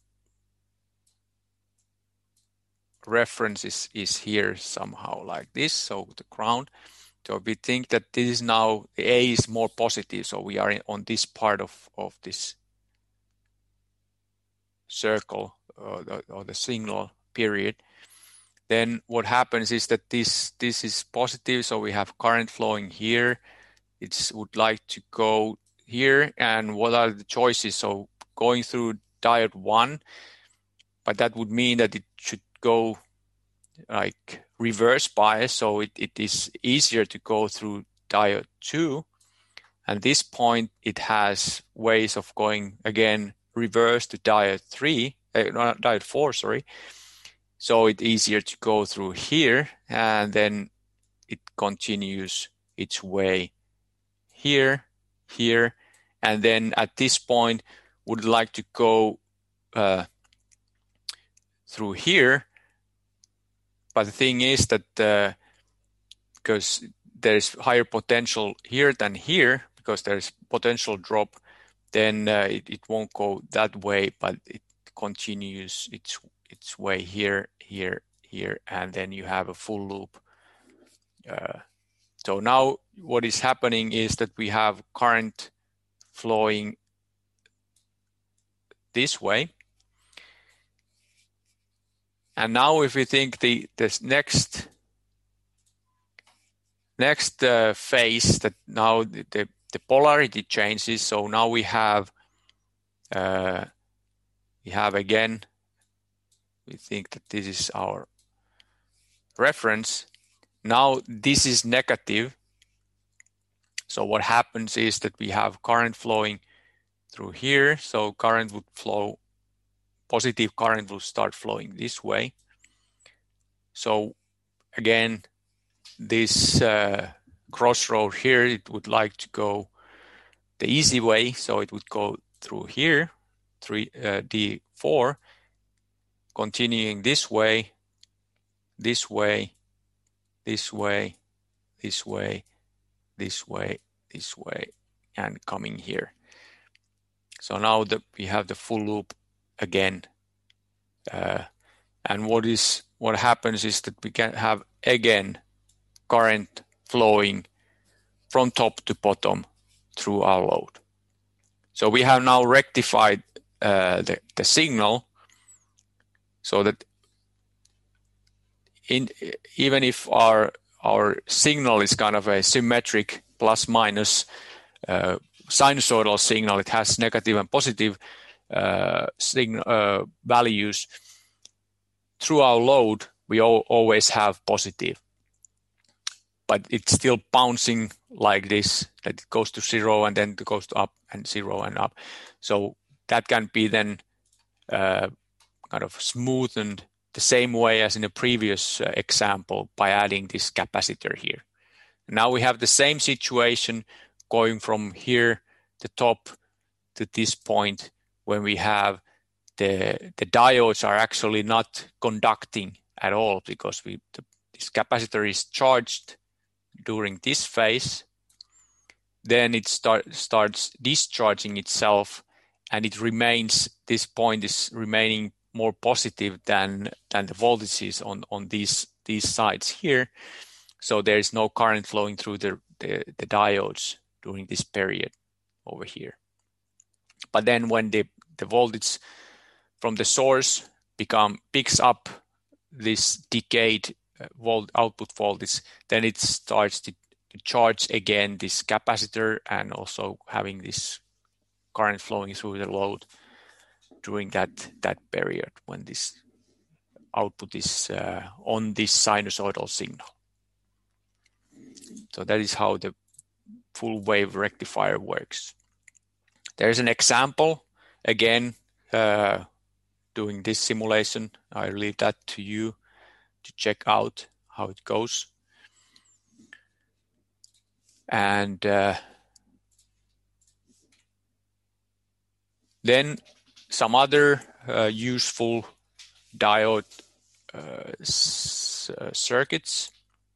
reference is, is here somehow like this, so the ground. So we think that this is now, the A is more positive, so we are in, on this part of, of this circle or the, or the signal period. Then what happens is that this this is positive, so we have current flowing here. It would like to go here, and what are the choices? So going through diode one, but that would mean that it should go like reverse bias, so it, it is easier to go through diode two. And this point, it has ways of going again reverse to diode three, uh, not diode four, sorry. So it's easier to go through here, and then it continues its way here, here, and then at this point would like to go uh, through here. But the thing is that uh, because there's higher potential here than here, because there's potential drop, then uh, it, it won't go that way, but it continues its its way here, here, here, and then you have a full loop. Uh, so now what is happening is that we have current flowing this way. And now if we think the this next next uh, phase, that now the, the, the polarity changes, so now we have uh, we have again, we think that this is our reference. Now this is negative. So what happens is that we have current flowing through here. So current would flow, positive current will start flowing this way. So again, this uh, crossroad here, it would like to go the easy way. So it would go through here, three, uh, D four, continuing this way, this way, this way, this way, this way, this way, and coming here. So now that we have the full loop again. Uh, and what is what happens is that we can have again current flowing from top to bottom through our load. So we have now rectified uh, the, the signal so that in, even if our our signal is kind of a symmetric plus minus uh, sinusoidal signal, it has negative and positive uh, signal uh, values. Through our load, we all, always have positive, but it's still bouncing like this, that it goes to zero and then it goes to up and zero and up. So that can be then uh, kind of smoothened the same way as in the previous uh, example by adding this capacitor here. Now we have the same situation going from here, the top, to this point when we have the the diodes are actually not conducting at all, because we the, this capacitor is charged during this phase. Then it start, starts discharging itself, and it remains, this point is remaining more positive than than the voltages on on these these sides here. So there is no current flowing through the, the the diodes during this period over here. But then when the the voltage from the source become picks up this decayed uh, volt output voltage, then it starts to, to charge again this capacitor, and also having this current flowing through the load during that that period when this output is uh, on this sinusoidal signal. So that is how the full wave rectifier works. There's an example again uh, doing this simulation. I leave that to you to check out how it goes. And uh, Then some other uh, useful diode uh, s- uh, circuits.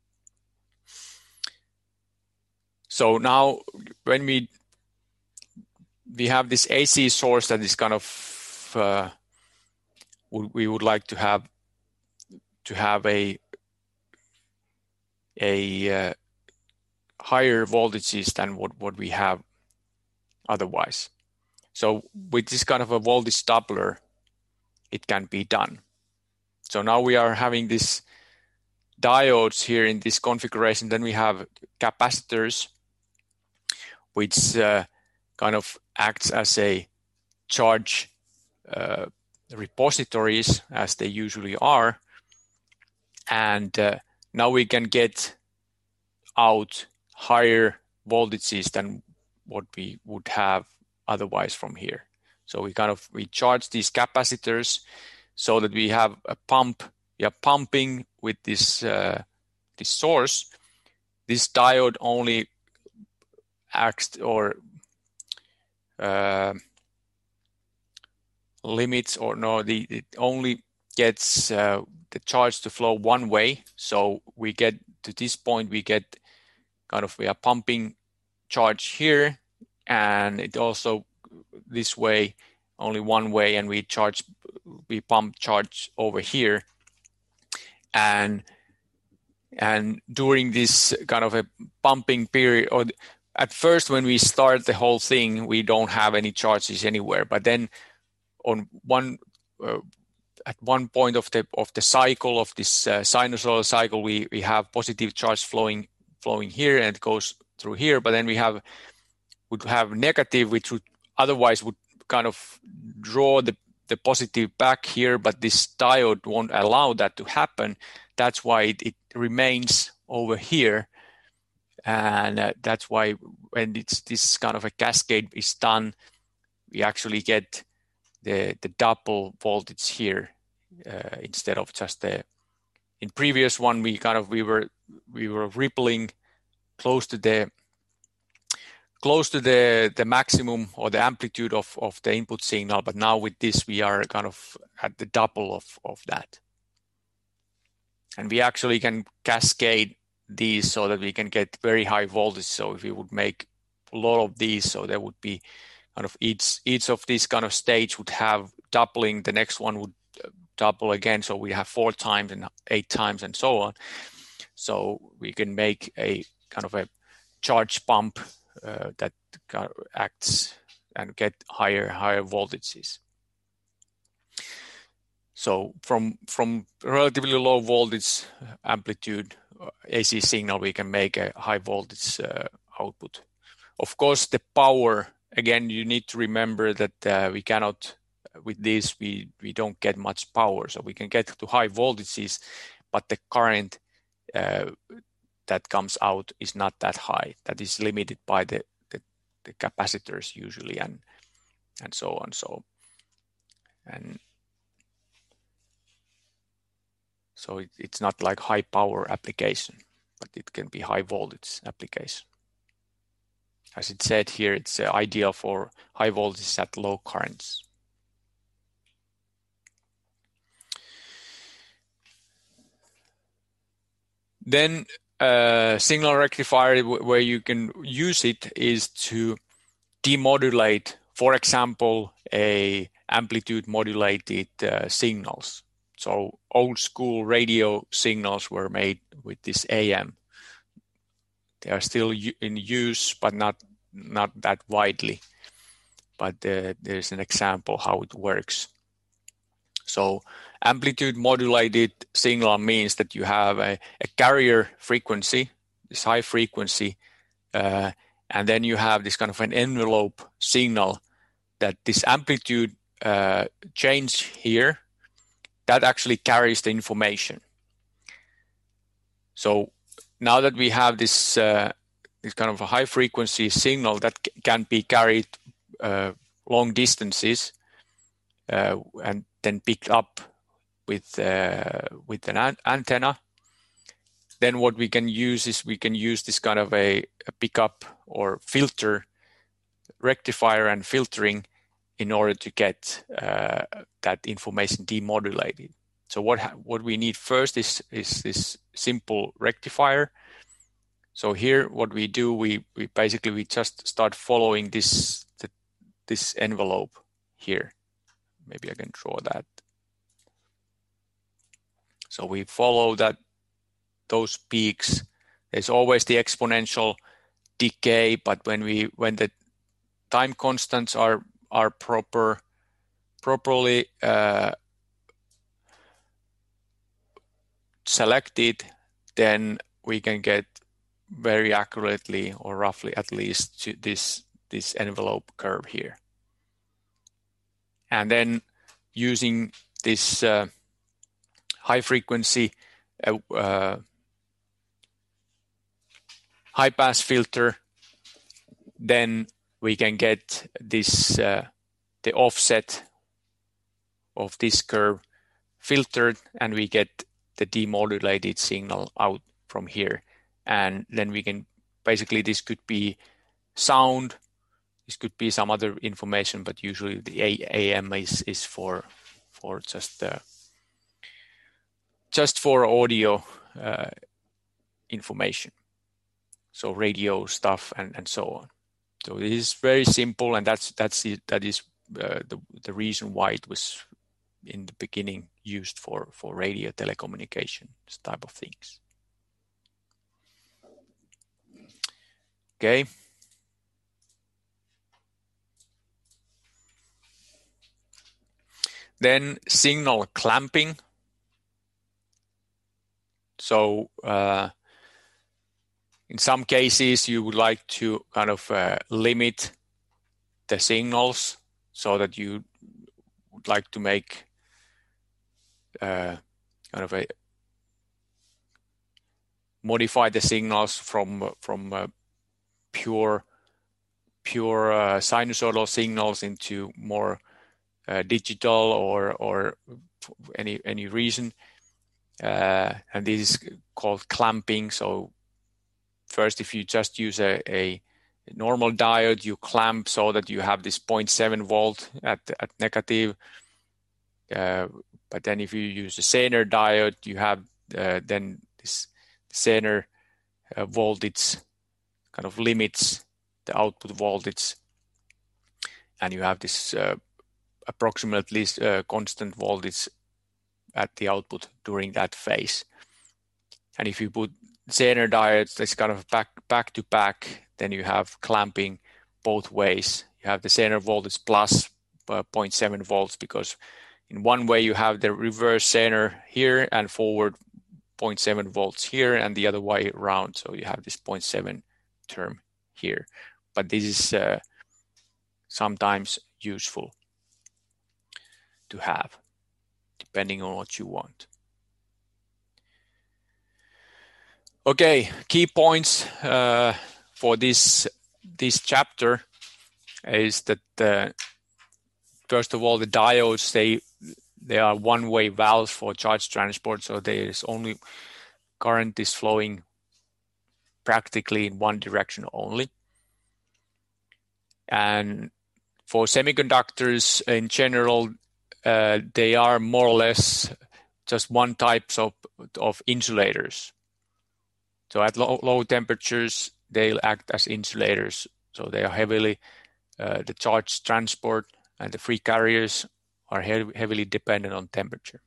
So now when we we have this A C source that is kind of uh, we would like to have to have a a uh, higher voltages than what, what we have otherwise. So with this kind of a voltage doubler, it can be done. So now we are having this diodes here in this configuration. Then we have capacitors, which uh, kind of acts as a charge uh, repositories, as they usually are. And uh, now we can get out higher voltages than what we would have otherwise from here. So we kind of we charge these capacitors so that we have a pump. We are pumping with this uh, this source. This diode only acts or uh, limits or no, the it only gets uh, the charge to flow one way. So we get to this point, we get kind of we are pumping charge here, and it also this way only one way, and we charge we pump charge over here. And and during this kind of a pumping period, or at first when we start the whole thing, we don't have any charges anywhere, but then on one uh, at one point of the of the cycle of this uh, sinusoidal cycle, we we have positive charge flowing flowing here, and it goes through here, but then we have would have negative, which would otherwise would kind of draw the the positive back here, but this diode won't allow that to happen. That's why it, it remains over here, and uh, that's why when it's this kind of a cascade is done, we actually get the the double voltage here uh, instead of just the in previous one we kind of we were we were rippling close to the close to the the maximum or the amplitude of of the input signal, but now with this we are kind of at the double of of that, and we actually can cascade these so that we can get very high voltage. So if we would make a lot of these, so there would be kind of each each of these kind of stage would have doubling, the next one would double again, so we have four times and eight times and so on. So we can make a kind of a charge pump uh, that kind of acts and get higher higher voltages. So from from relatively low voltage amplitude uh, A C signal, we can make a high voltage uh, output. Of course, the power, again, you need to remember that uh, we cannot, with this, we, we don't get much power. So we can get to high voltages, but the current uh, that comes out is not that high. That is limited by the, the, the capacitors usually, and and so on. So and so it, it's not like high power application, but it can be high voltage application. As it said here, it's uh, ideal for high voltages at low currents. Then uh, signal rectifier, where you can use it is to demodulate, for example, a amplitude modulated uh, signals. So old school radio signals were made with this A M. They are still in use, but not not that widely. But uh, there's an example how it works. So amplitude modulated signal means that you have a, a carrier frequency, this high frequency, uh, and then you have this kind of an envelope signal that this amplitude uh, change here, that actually carries the information. So now that we have this uh, this kind of a high frequency signal that c- can be carried uh, long distances uh, and then picked up with uh, with an an- antenna, then what we can use is we can use this kind of a, a pickup or filter, rectifier and filtering, in order to get uh, that information demodulated. So what what we need first is is this simple rectifier. So here, what we do, we we basically we just start following this the, this envelope here. Maybe I can draw that. So we follow that those peaks. There's always the exponential decay, but when we when the time constants are are proper properly uh, selected, then we can get very accurately, or roughly at least, to this this envelope curve here. And then using this uh, high frequency uh, uh, high pass filter, then we can get this uh, the offset of this curve filtered, and we get the demodulated signal out from here. And then we can basically, this could be sound, this could be some other information, but usually the A M is is for for just uh, just for audio uh, information, so radio stuff and and so on. So it is very simple, and that's that's it, that is uh, the the reason why it was in the beginning used for for radio telecommunication, this type of things. Okay. Then signal clamping. So uh, in some cases, you would like to kind of uh, limit the signals so that you would like to make uh, kind of a modify the signals from from uh, pure pure uh, sinusoidal signals into more uh, digital or or any any reason, uh, and this is called clamping. So first, if you just use a, a normal diode, you clamp so that you have this zero point seven volt at at negative. Uh, but then if you use a Zener diode, you have uh, then this Zener uh, voltage kind of limits the output voltage, and you have this uh, approximately uh, constant voltage at the output during that phase. And if you put Zener diodes, that's kind of back back to back, then you have clamping both ways. You have the Zener voltage plus uh, zero point seven volts, because in one way you have the reverse Zener here and forward zero point seven volts here, and the other way around. So you have this zero point seven term here. But this is uh, sometimes useful to have, depending on what you want. Okay, key points uh, for this this chapter is that uh, first of all, the diodes, they they are one-way valves for charge transport, so there is only current is flowing practically in one direction only. And for semiconductors in general, uh, they are more or less just one type of, of insulators. So at low, low temperatures, they'll act as insulators. So they are heavily, uh, the charge transport and the free carriers are he- heavily dependent on temperature.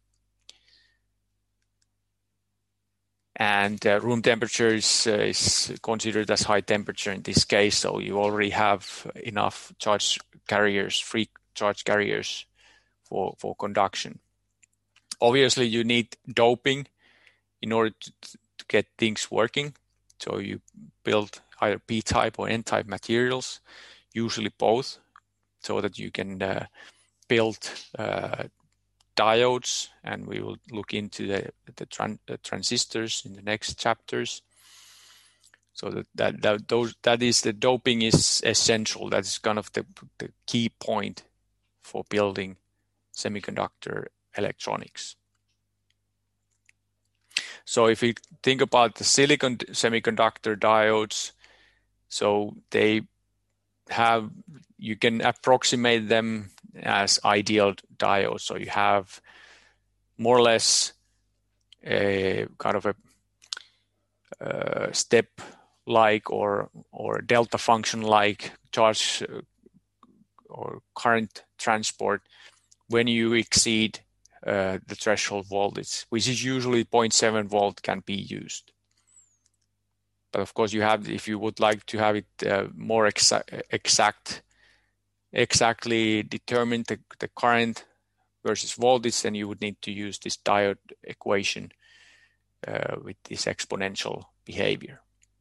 And uh, room temperature is, uh, is considered as high temperature in this case, so you already have enough charge carriers, free charge carriers for, for conduction. Obviously, you need doping in order to, to get things working. So you build either P-type or N-type materials, usually both, so that you can uh, build uh, diodes, and we will look into the the, tran the transistors in the next chapters. So that that that, those, that is the doping is essential. That's kind of the the key point for building semiconductor electronics. So if we think about the silicon semiconductor diodes, so they have, you can approximate them as ideal diodes. So you have more or less a kind of a uh, step-like or or delta function-like charge uh, or current transport when you exceed uh, the threshold voltage, which is usually zero point seven volt, can be used. But of course, you have, if you would like to have it uh, more exa exact, exactly determine the, the current versus voltage, then you would need to use this diode equation uh, with this exponential behavior.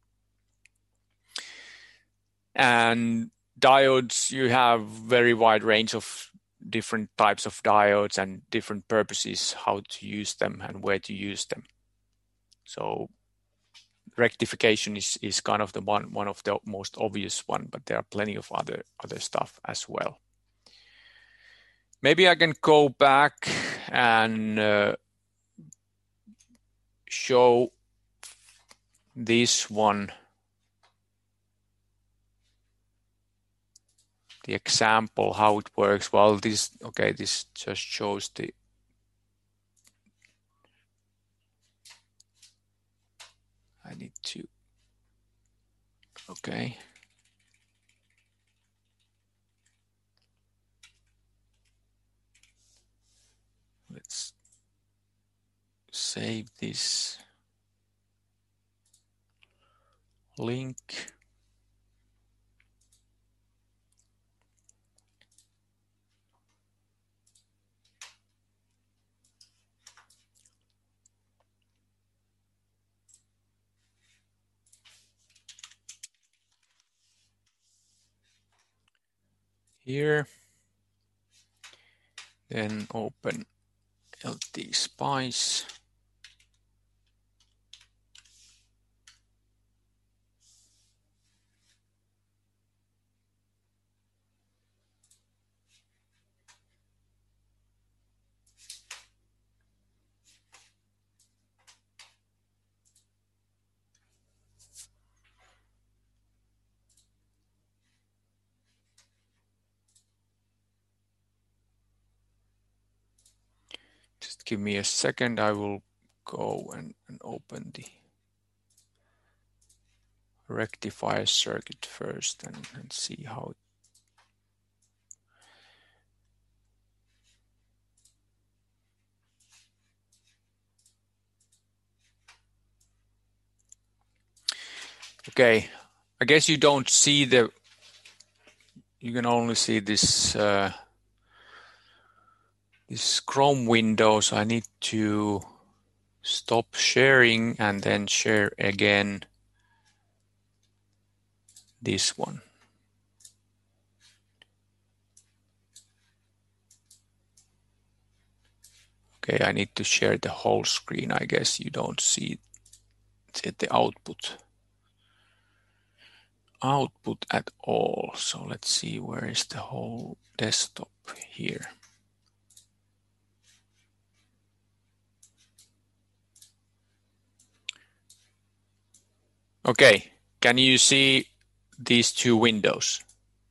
And diodes, you have very wide range of different types of diodes and different purposes, how to use them and where to use them. So rectification is, is kind of the one, one of the most obvious one, but there are plenty of other, other stuff as well. Maybe I can go back and uh, show this one, the example, how it works. Well, this, okay, this just shows the I need to, okay. Let's save this link. Here, then open L T Spice. Just give me a second. I will go and, and open the rectifier circuit first and, and see how. Okay, I guess you don't see the, you can only see this uh, this Chrome window, so I need to stop sharing and then share again this one. Okay, I need to share the whole screen. I guess you don't see the output output at all. So let's see, where is the whole desktop here? Okay, can you see these two windows?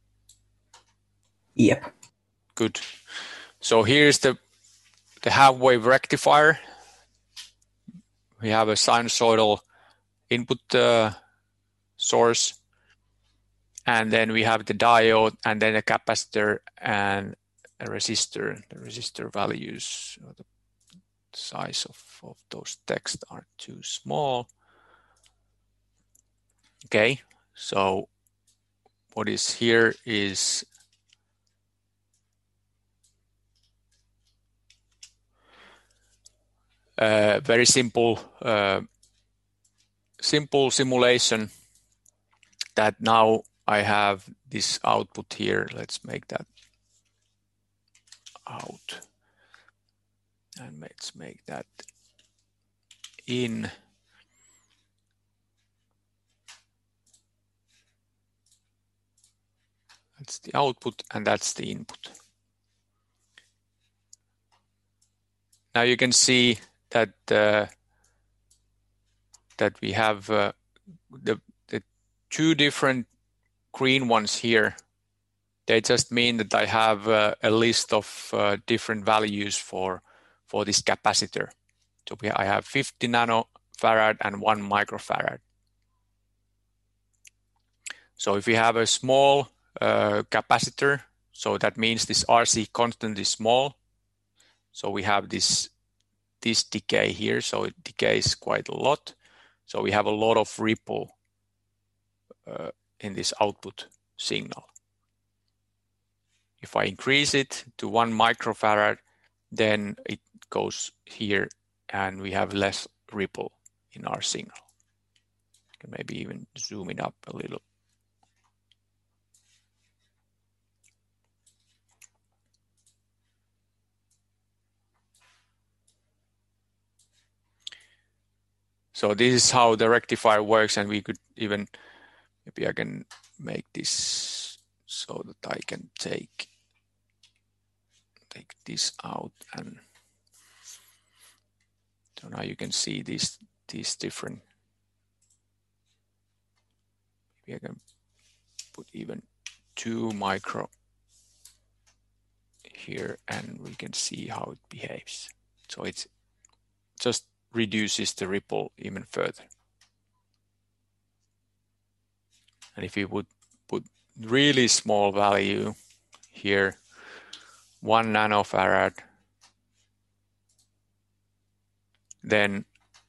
Yep. Good. So here's the the half-wave rectifier. We have a sinusoidal input uh, source, and then we have the diode, and then a capacitor and a resistor. The resistor values, or the size of, of those text are too small. Okay, so what is here is a very simple uh, simple simulation that now I have this output here. Let's make that out. And let's make that in. That's the output and that's the input. Now you can see that uh, that we have uh, the, the two different green ones here. they just mean that I have uh, a list of uh, different values for, for this capacitor. So we, I have fifty nanofarad and one microfarad. So if we have a small uh, capacitor, so that means this R C constant is small. So we have this, this decay here, so it decays quite a lot. So we have a lot of ripple uh, in this output signal. If I increase it to one microfarad, then it goes here and we have less ripple in our signal. Can maybe even zoom it up a little. So this is how the rectifier works, and we could even, maybe I can make this so that I can take, take this out, and so now you can see these, these different, maybe I can put even two micro here and we can see how it behaves. So it's just reduces the ripple even further. And if you would put really small value here, one nanofarad, then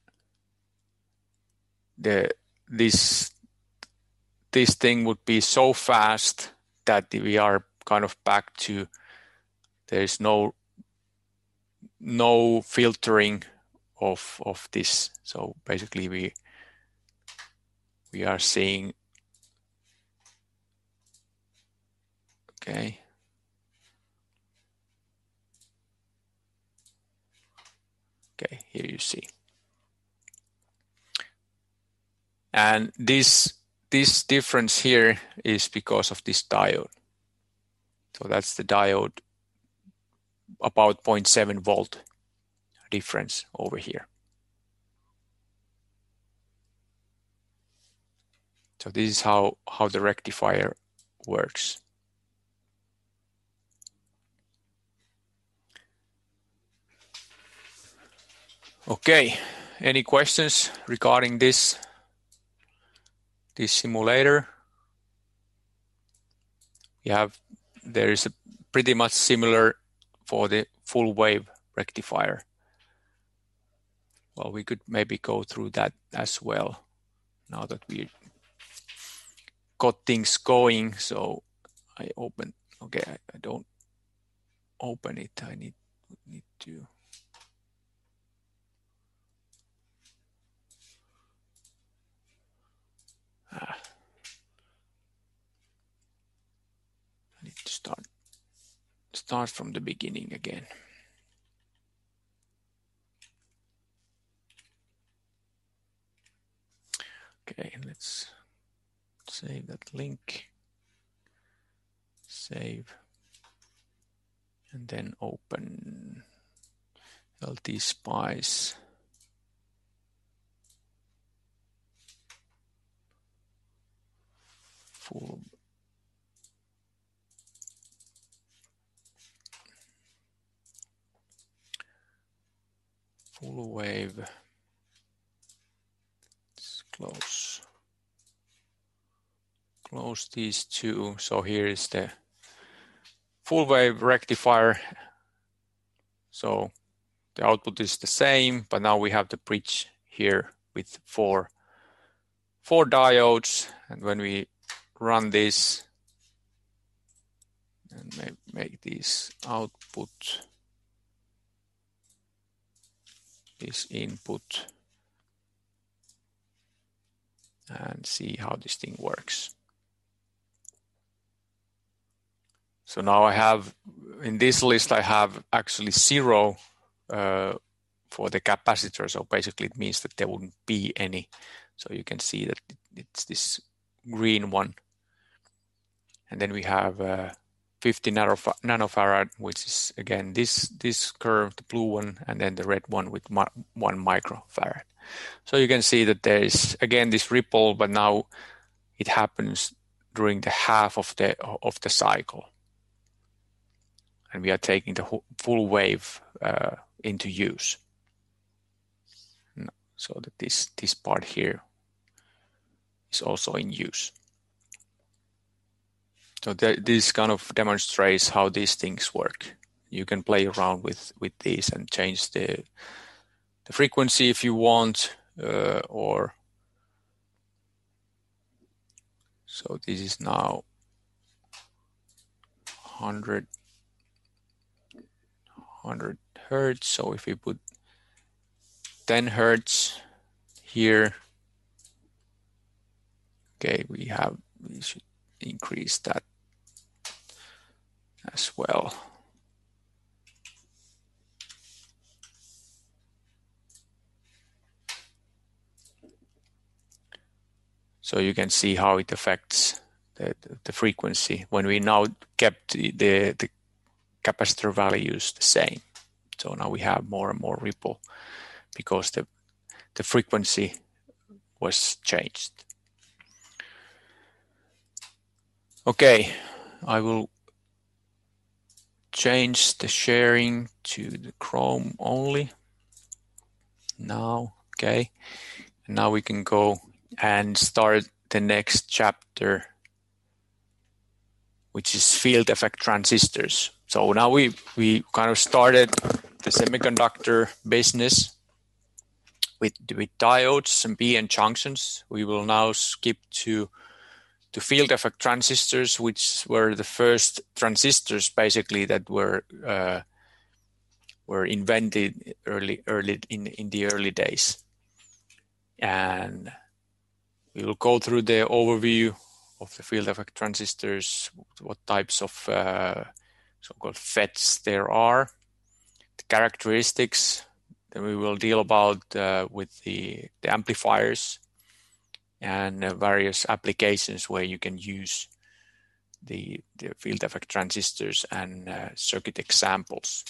the this this thing would be so fast that we are kind of back to, there's no no filtering of of this. So basically we we are seeing, okay, okay, here you see. And this this difference here is because of this diode. So that's the diode, about zero point seven volt difference over here. So this is how, how the rectifier works. Okay, any questions regarding this, this simulator? We have, there is a pretty much similar for the full wave rectifier. Well, we could maybe go through that as well now that we got things going. So I open, okay, I, I don't open it. I need, need to. Ah. I need to start, start from the beginning again. Okay, let's save that link, save, and then open L T Spice. Full, full wave. Let's close. Close these two. So here is the full wave rectifier. So the output is the same, but now we have the bridge here with four, four diodes. And when we run this and make, make this output, this input, and see how this thing works. So now I have, in this list, I have actually zero uh, for the capacitor. So basically it means that there wouldn't be any. So you can see that it's this green one. And then we have uh, fifty nanofarad, which is again this, this curve, the blue one, and then the red one with one microfarad. So you can see that there is again this ripple, but now it happens during the half of the of the cycle. and we are taking the full wave uh, into use. So that this, this part here is also in use. So th this kind of demonstrates how these things work. You can play around with, with these and change the, the frequency if you want, uh, or so this is now one hundred, one hundred hertz. So if we put ten hertz here, okay, we have, we should increase that as well. So you can see how it affects the, the, the frequency when we now kept the, the, the capacitor values the same. So now we have more and more ripple because the, the frequency was changed. Okay, I will change the sharing to the Chrome only now. Okay, and now we can go and start the next chapter, which is field effect transistors. So now we we kind of started the semiconductor business with with diodes and P N junctions. We will now skip to to field effect transistors, which were the first transistors basically that were uh, were invented early early in in the early days. And we will go through the overview of the field effect transistors, what types of uh, so-called F E Ts there are, the characteristics. Then we will deal about uh, with the, the amplifiers and uh, various applications where you can use the, the field effect transistors and uh, circuit examples.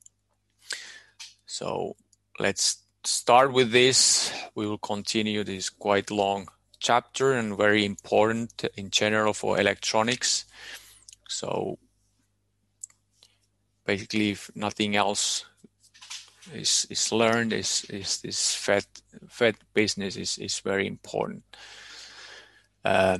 So let's start with this. We will continue this quite long chapter and very important in general for electronics. So basically, if nothing else is is learned, is is this F E T F E T business is is very important. Uh,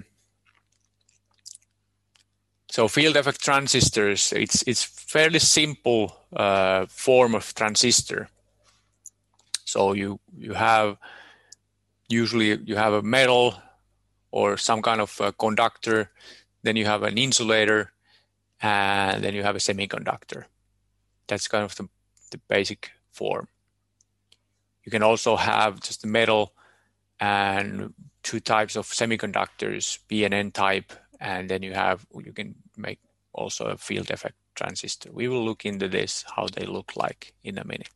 so field effect transistors, it's it's fairly simple uh, form of transistor. So you you have usually you have a metal or some kind of a conductor, then you have an insulator, and then you have a semiconductor. That's kind of the, the basic form. You can also have just the metal and two types of semiconductors, P and N type, and then you have you can make also a field effect transistor. We will look into this, how they look like in a minute.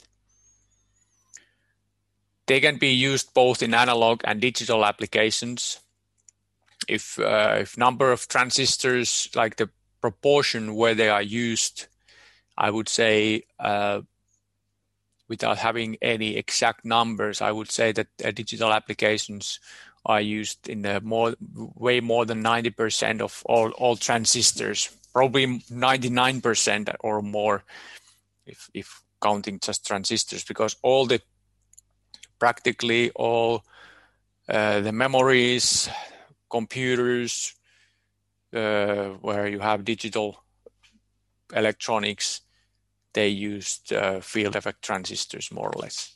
They can be used both in analog and digital applications. If uh, if number of transistors, like the proportion where they are used, I would say, uh, without having any exact numbers, I would say that uh, digital applications are used in the more, way more than ninety percent of all, all transistors, probably ninety-nine percent or more, if if counting just transistors, because all the practically all uh, the memories, computers, uh, where you have digital electronics, they used uh, field effect transistors more or less.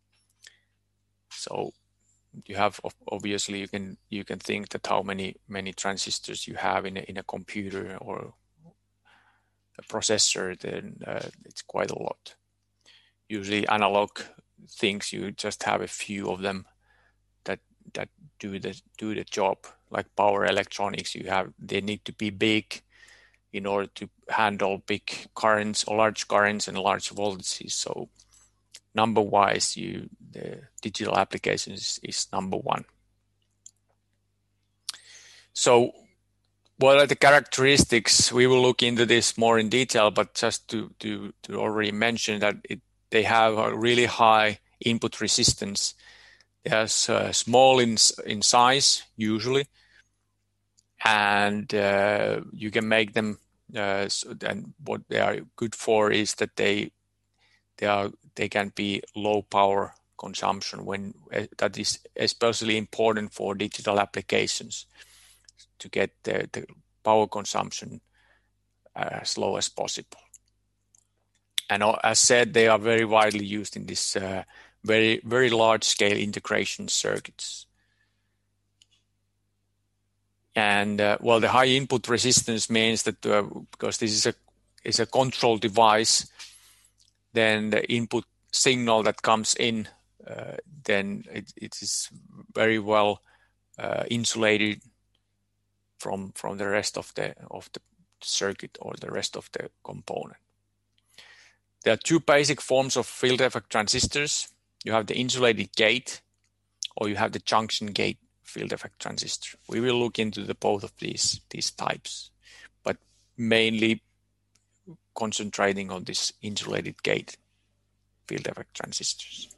So you have, obviously you can you can think that how many many transistors you have in a, in a computer or a processor, then uh, it's quite a lot. Usually analog things, you just have a few of them that that do the do the job. Like power electronics, you have they need to be big in order to handle big currents or large currents and large voltages. So number wise, you the digital applications is, is number one. So what are the characteristics? We will look into this more in detail, but just to to, to already mention that it, they have a really high input resistance. They are uh, small in in size usually, and uh, you can make them Uh, so then what they are good for is that they they are they can be low power consumption when uh, that is especially important for digital applications to get the, the power consumption as low as possible. And as said, they are very widely used in this uh, very very large scale integration circuits. And uh, well, the high input resistance means that uh, because this is a is a control device, then the input signal that comes in, uh, then it, it is very well uh, insulated from from the rest of the of the circuit or the rest of the component. There are two basic forms of field effect transistors. You have the insulated gate, or you have the junction gate field effect transistor. We will look into the both of these these types, but mainly concentrating on this insulated gate field effect transistors.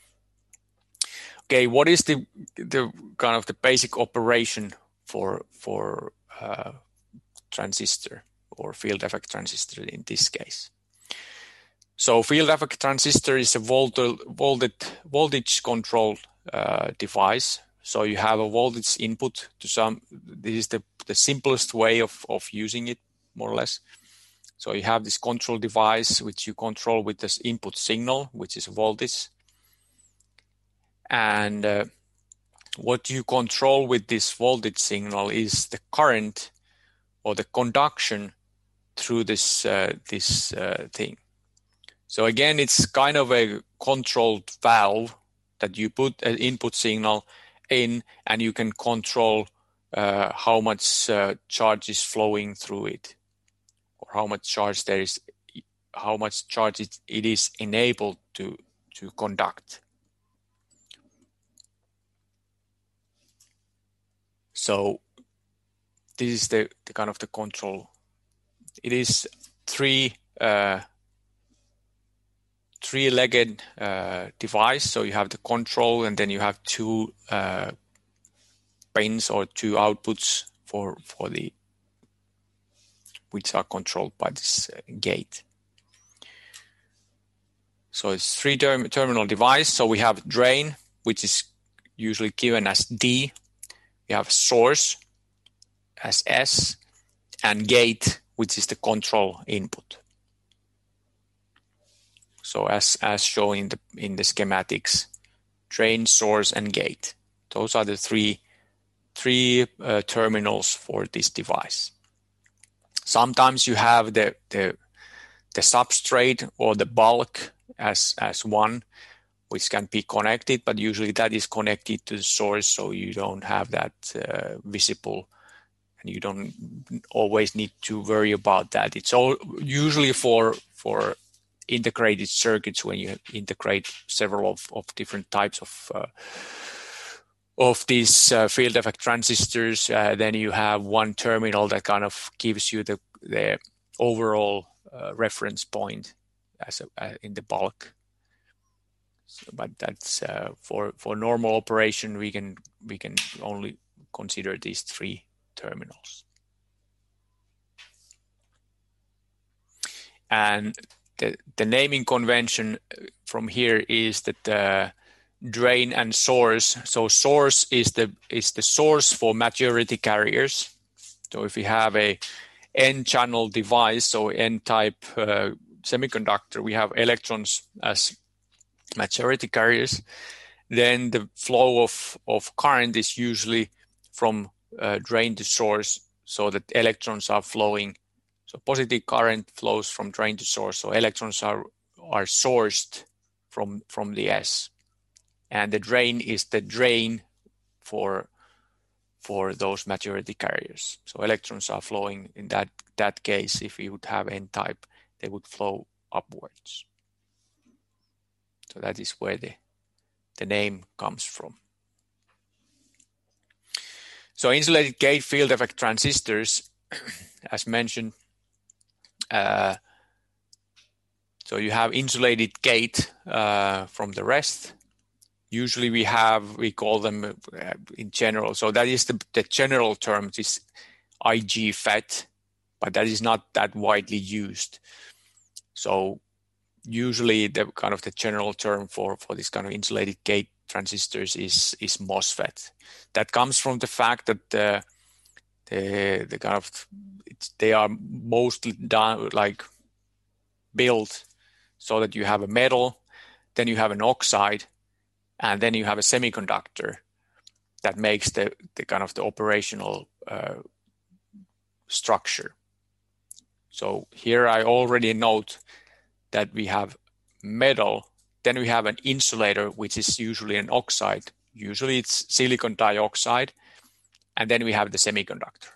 Okay, what is the the kind of the basic operation for for uh, transistor or field effect transistor in this case? So field effect transistor is a voltage voltage voltage control uh, device. So you have a voltage input to some. This is the the simplest way of of using it, more or less. So you have this control device which you control with this input signal, which is voltage. And uh, what you control with this voltage signal is the current or the conduction through this uh, this uh, thing. So again, it's kind of a controlled valve that you put an input signal in, and you can control uh, how much uh, charge is flowing through it, or how much charge there is, how much charge it, it is enabled to to conduct. So this is the, the kind of the control. It is three uh, three-legged uh, device. So you have the control, and then you have two uh, pins or two outputs for for the which are controlled by this uh, gate. So it's three term terminal device. So we have drain, which is usually given as D. We have source as S, and gate, which is the control input. So as as shown in the in the schematics, drain, source, and gate. Those are the three three uh, terminals for this device. Sometimes you have the the the substrate or the bulk as as one, which can be connected, but usually that is connected to the source, so you don't have that uh, visible, and you don't always need to worry about that. It's all usually for for integrated circuits when you integrate several of, of different types of uh, of these uh, field effect transistors. Uh, then you have one terminal that kind of gives you the the overall uh, reference point as a, uh, in the bulk. So, but that's uh, for for normal operation, we can we can only consider these three terminals. And the the naming convention from here is that the drain and source. So source is the is the source for maturity carriers. So if you have a N-channel device, so N-type uh, semiconductor, we have electrons as maturity carriers. Then the flow of of current is usually from uh, drain to source, so that electrons are flowing. So positive current flows from drain to source. So electrons are are sourced from from the S, and the drain is the drain for for those maturity carriers. So electrons are flowing in that that case. If you would have N-type, they would flow upwards. So that is where the the name comes from. So insulated gate field effect transistors, as mentioned. Uh, so you have insulated gate uh, from the rest. Usually we have, we call them uh, in general. So that is the, the general term, this I G FET. but that is not that widely used. So usually the kind of the general term for, for this kind of insulated gate transistors is, is MOSFET. That comes from the fact that the, the, the kind of, it's, they are mostly done, like built so that you have a metal, then you have an oxide, and then you have a semiconductor that makes the, the kind of the operational uh, structure. So here I already note that we have metal, then we have an insulator, which is usually an oxide. Usually it's silicon dioxide, and then we have the semiconductor.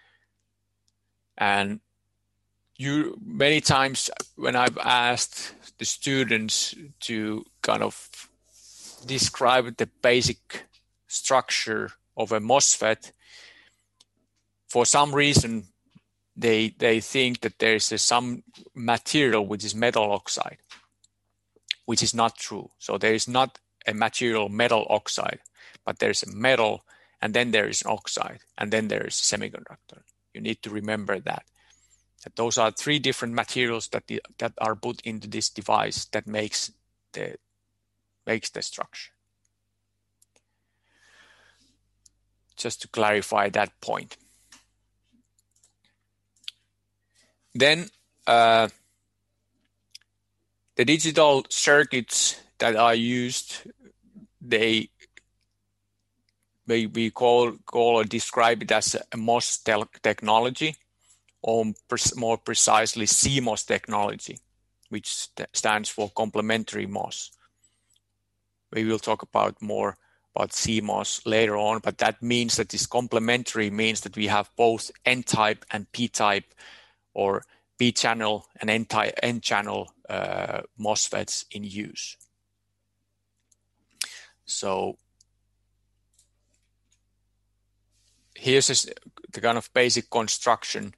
And you many times when I've asked the students to kind of describe the basic structure of a MOSFET, for some reason they they think that there is a, some material which is metal oxide, which is not true. So there is not a material metal oxide, but there's a metal, and then there is an oxide, and then there is a semiconductor. You need to remember that. That those are three different materials that the, that are put into this device that makes the makes the structure. Just to clarify that point. Then uh, the digital circuits that are used, they may be call call or describe it as a MOS technology, or more precisely C MOS technology, which st stands for complementary MOS. We will talk about more about C MOS later on, but that means that this complementary means that we have both N-type and P-type, or P-channel and N-channel uh, MOSFETs in use. So here's the kind of basic construction.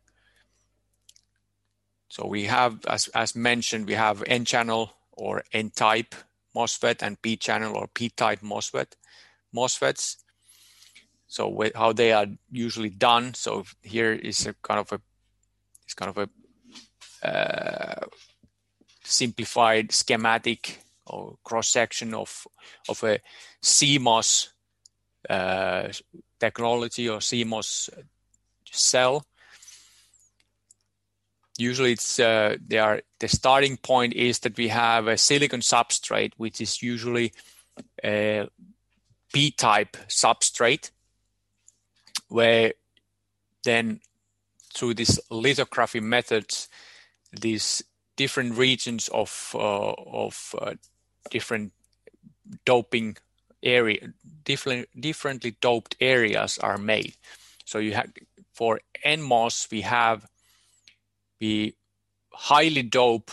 So we have, as, as mentioned, we have N-channel or N-type MOSFET and P-channel or P-type MOSFET, MOSFETs. So how they are usually done. So here is a kind of a, it's kind of a uh, simplified schematic or cross section of of a C MOS uh, technology or C MOS cell. Usually it's uh, they are the starting point is that we have a silicon substrate, which is usually a P-type substrate, where then through these lithography methods, these different regions of uh, of uh, different doping area, different differently doped areas are made. So you have for N MOS we have we highly dope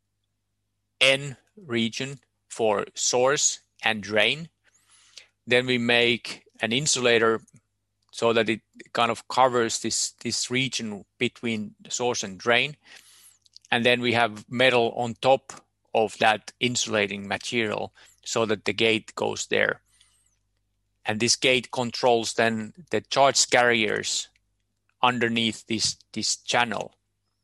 N region for source and drain. Then we make an insulator so that it kind of covers this, this region between the source and drain. And then we have metal on top of that insulating material so that the gate goes there. And this gate controls then the charge carriers underneath this, this channel.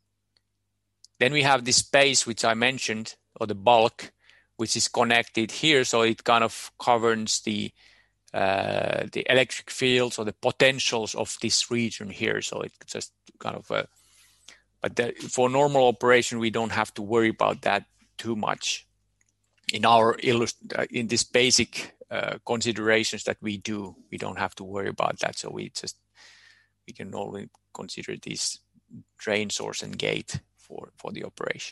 Then we have this space which I mentioned, or the bulk, which is connected here. So it kind of governs the uh, the electric fields or the potentials of this region here. So it's just kind of a, but the, for normal operation, we don't have to worry about that too much. In our in this basic uh, considerations that we do, we don't have to worry about that. So we just we can only consider this drain, source, and gate for for the operation.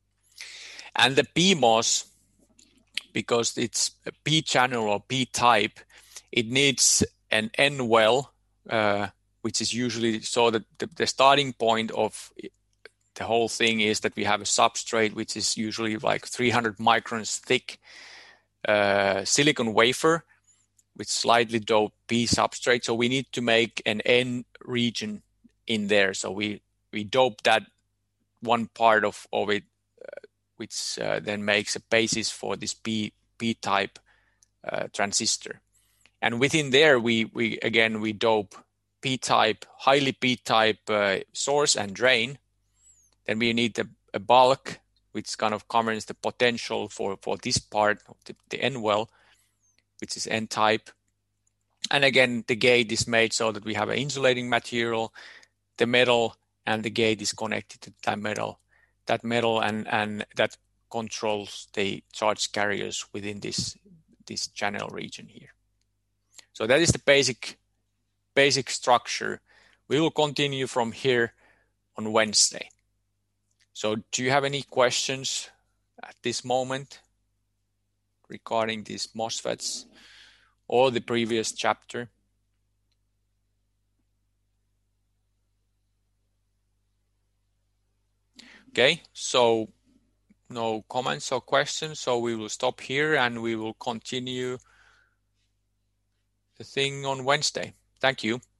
And the P MOS, because it's a P channel or P type, it needs an N well, uh, which is usually so that the, the starting point of the whole thing is that we have a substrate which is usually like three hundred microns thick uh, silicon wafer with slightly doped P substrate. So we need to make an N region in there. So we we dope that one part of, of it, uh, which uh, then makes a basis for this P P type uh, transistor. And within there, we we again we dope P-type, highly P-type uh, source and drain. Then we need a, a bulk, which kind of governs the potential for, for this part of the, the N well, which is N-type. And again, the gate is made so that we have an insulating material, the metal, and the gate is connected to that metal. That metal and, and that controls the charge carriers within this, this channel region here. So that is the basic, basic structure. We will continue from here on Wednesday. So do you have any questions at this moment regarding these MOSFETs or the previous chapter? Okay, so no comments or questions, so we will stop here and we will continue the thing on Wednesday. Thank you.